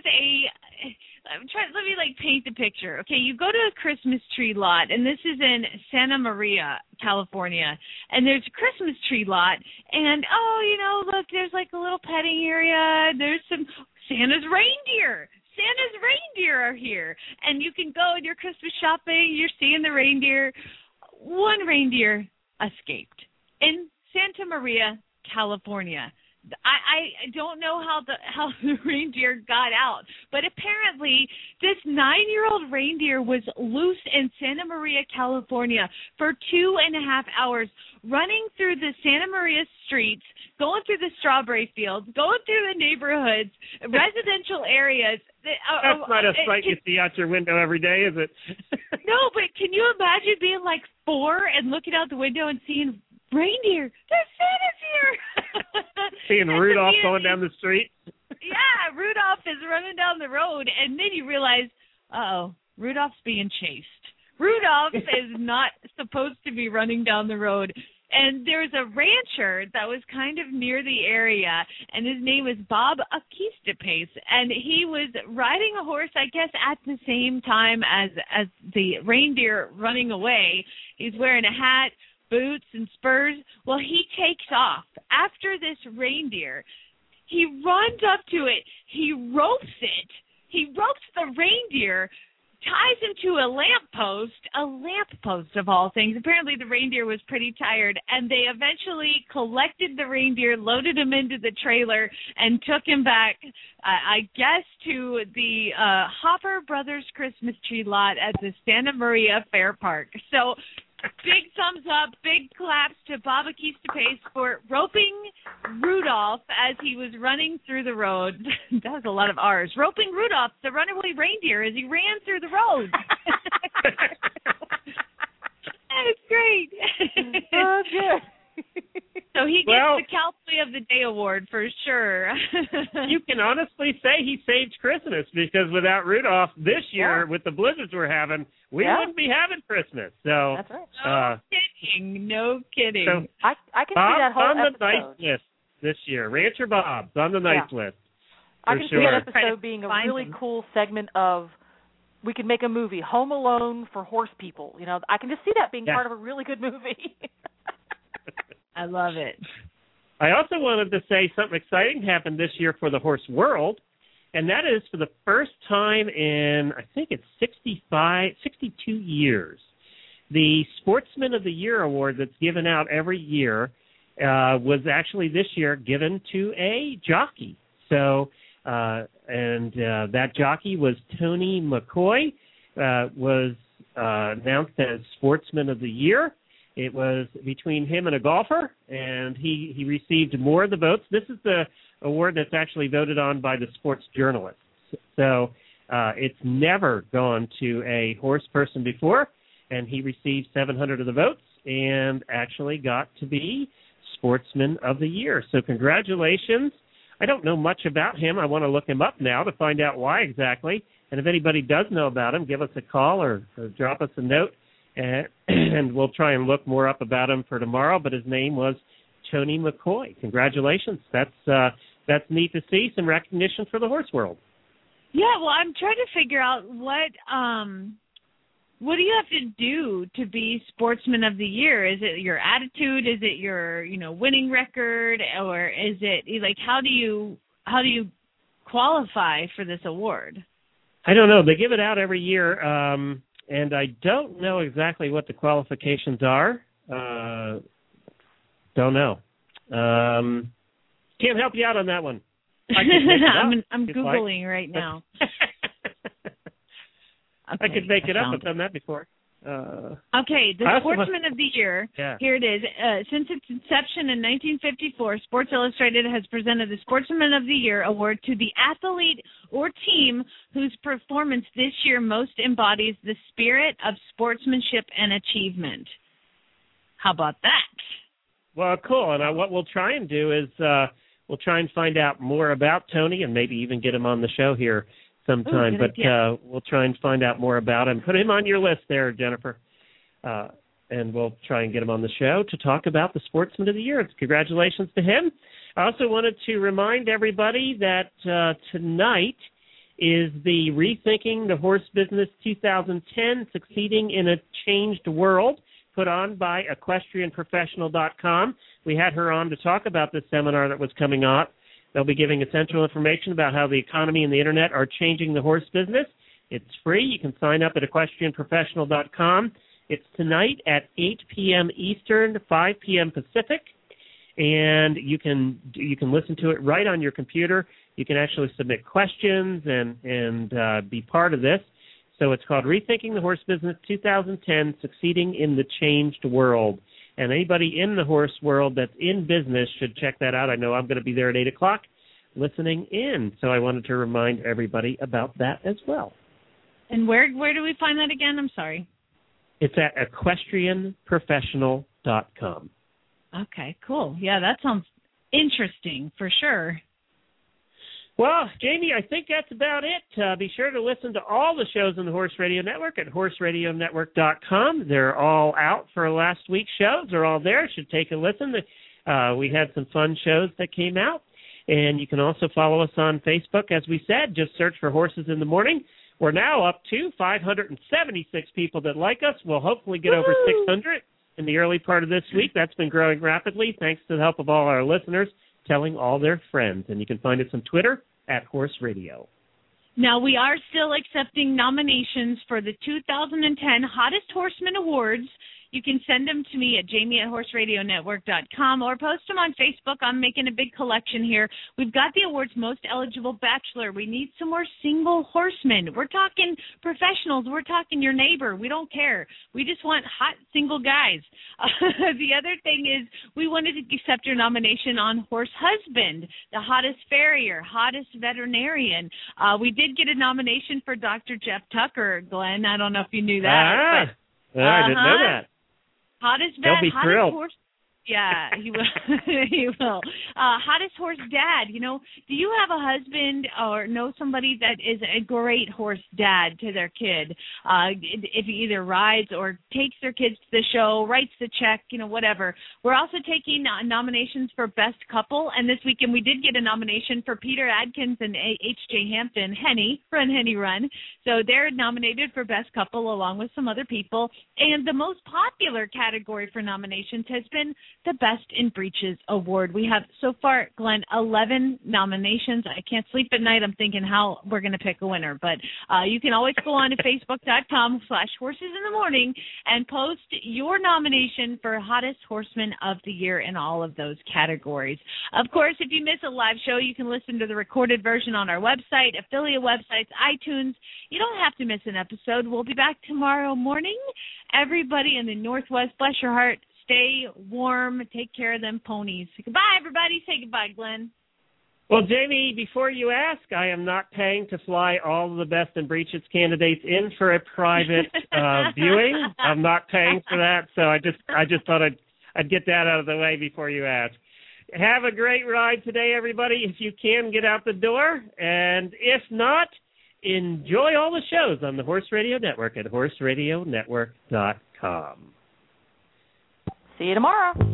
let me paint the picture. Okay, you go to a Christmas tree lot, and this is in Santa Maria, California, and there's a Christmas tree lot, and look, there's a little petting area. There's some Santa's reindeer. Santa's reindeer are here, and you can go in your Christmas shopping. You're seeing the reindeer. One reindeer escaped in Santa Maria, California. I don't know how the reindeer got out, but apparently this 9-year-old reindeer was loose in Santa Maria, California for 2.5 hours, running through the Santa Maria streets, going through the strawberry fields, going through the neighborhoods, residential areas. That's not a sight you see out your window every day, is it? No, but can you imagine being 4 and looking out the window and seeing reindeer? There's Santa's here. Seeing Rudolph going down the street. Yeah, Rudolph is running down the road, and then you realize, Rudolph's being chased. Rudolph is not supposed to be running down the road. And there was a rancher that was kind of near the area, and his name was Bob Akistapace, and he was riding a horse, I guess, at the same time as the reindeer running away. He's wearing a hat, boots, and spurs. Well, he takes off after this reindeer. He runs up to it. He ropes it. He ropes the reindeer, ties him to a lamppost of all things. Apparently the reindeer was pretty tired, and they eventually collected the reindeer, loaded him into the trailer, and took him back, I guess, to the Hopper Brothers Christmas tree lot at the Santa Maria Fair Park. So big thumbs up, big claps to Bob Akistapace for roping Rudolph as he was running through the road. That was a lot of R's. Roping Rudolph, the runaway reindeer, as he ran through the road. That's great. Oh, good. So he gets the Cowboy of the Day award for sure. You can honestly say he saved Christmas, because without Rudolph this year, with the blizzards we're having, we wouldn't be having Christmas. So that's right. No kidding. So I can see that whole on episode. the nice list this year. Rancher Bob's on the nice list. I can see that episode being a really cool segment of. We could make a movie, Home Alone for horse people. I can just see that being part of a really good movie. I love it. I also wanted to say something exciting happened this year for the horse world, and that is for the first time in, I think it's 62 years, the Sportsman of the Year award that's given out every year was actually this year given to a jockey. So, that jockey was Tony McCoy, was announced as Sportsman of the Year. It was between him and a golfer, and he received more of the votes. This is the award that's actually voted on by the sports journalists. So it's never gone to a horse person before, and he received 700 of the votes and actually got to be Sportsman of the Year. So congratulations. I don't know much about him. I want to look him up now to find out why exactly. And if anybody does know about him, give us a call or drop us a note. And we'll try and look more up about him for tomorrow. But his name was Tony McCoy. Congratulations! That's neat to see, some recognition for the horse world. Yeah, well, I'm trying to figure out what do you have to do to be Sportsman of the Year? Is it your attitude? Is it your, winning record? Or is it like how do you qualify for this award? I don't know. They give it out every year, and I don't know exactly what the qualifications are. Don't know. Can't help you out on that one. I'm Googling right now. I could make it up. I've done that before. Okay, the Sportsman of the Year. Yeah. Here it is. Since its inception in 1954, Sports Illustrated has presented the Sportsman of the Year award to the athlete or team whose performance this year most embodies the spirit of sportsmanship and achievement. How about that? Well, cool. And what we'll try and do is we'll try and find out more about Tony and maybe even get him on the show here sometime. But we'll try and find out more about him. Put him on your list there, Jennifer. And we'll try and get him on the show to talk about the Sportsman of the Year. Congratulations to him. I also wanted to remind everybody that tonight is the Rethinking the Horse Business 2010 Succeeding in a Changed World, put on by EquestrianProfessional.com. We had her on to talk about this seminar that was coming up. They'll be giving essential information about how the economy and the Internet are changing the horse business. It's free. You can sign up at EquestrianProfessional.com. It's tonight at 8 p.m. Eastern, 5 p.m. Pacific, and you can listen to it right on your computer. You can actually submit questions and be part of this. So it's called Rethinking the Horse Business 2010, Succeeding in the Changed World. And anybody in the horse world that's in business should check that out. I know I'm going to be there at 8 o'clock listening in. So I wanted to remind everybody about that as well. And where do we find that again? I'm sorry. It's at EquestrianProfessional.com. Okay, cool. Yeah, that sounds interesting for sure. Well, Jamie, I think that's about it. Be sure to listen to all the shows on the Horse Radio Network at horseradionetwork.com. They're all out for last week's shows. They're all there. Should take a listen. We had some fun shows that came out. And you can also follow us on Facebook. As we said, just search for Horses in the Morning. We're now up to 576 people that like us. We'll hopefully get over 600 in the early part of this week. That's been growing rapidly thanks to the help of all our listeners telling all their friends. And you can find us on Twitter at Horse Radio. Now, we are still accepting nominations for the 2010 Hottest Horseman Awards. You can send them to me at jamie@horseradionetwork.com or post them on Facebook. I'm making a big collection here. We've got the award's most eligible bachelor. We need some more single horsemen. We're talking professionals. We're talking your neighbor. We don't care. We just want hot single guys. The other thing is we wanted to accept your nomination on horse husband, the hottest farrier, hottest veterinarian. We did get a nomination for Dr. Jeff Tucker, Glenn. I don't know if you knew that. I didn't know that. Hottest vet, hottest thrilled. Horse. Yeah, he will. He will. Hottest horse dad. Do you have a husband or know somebody that is a great horse dad to their kid? If he either rides or takes their kids to the show, writes the check, whatever. We're also taking nominations for best couple, and this weekend we did get a nomination for Peter Adkins and H.J. Hampton, Run Henny Run. So they're nominated for best couple along with some other people. And the most popular category for nominations has been the Best in Breeches Award. We have so far, Glenn, 11 nominations. I can't sleep at night. I'm thinking how we're going to pick a winner. But you can always go on to Facebook.com/HorsesInTheMorning and post your nomination for Hottest Horseman of the Year in all of those categories. Of course, if you miss a live show, you can listen to the recorded version on our website, affiliate websites, iTunes. You don't have to miss an episode. We'll be back tomorrow morning. Everybody in the Northwest, bless your heart. Stay warm. Take care of them ponies. Goodbye, everybody. Say goodbye, Glenn. Well, Jamie, before you ask, I am not paying to fly all of the Best in Breeches candidates in for a private viewing. I'm not paying for that, so I just thought I'd get that out of the way before you ask. Have a great ride today, everybody. If you can, get out the door. And if not, enjoy all the shows on the Horse Radio Network at horseradionetwork.com. See you tomorrow.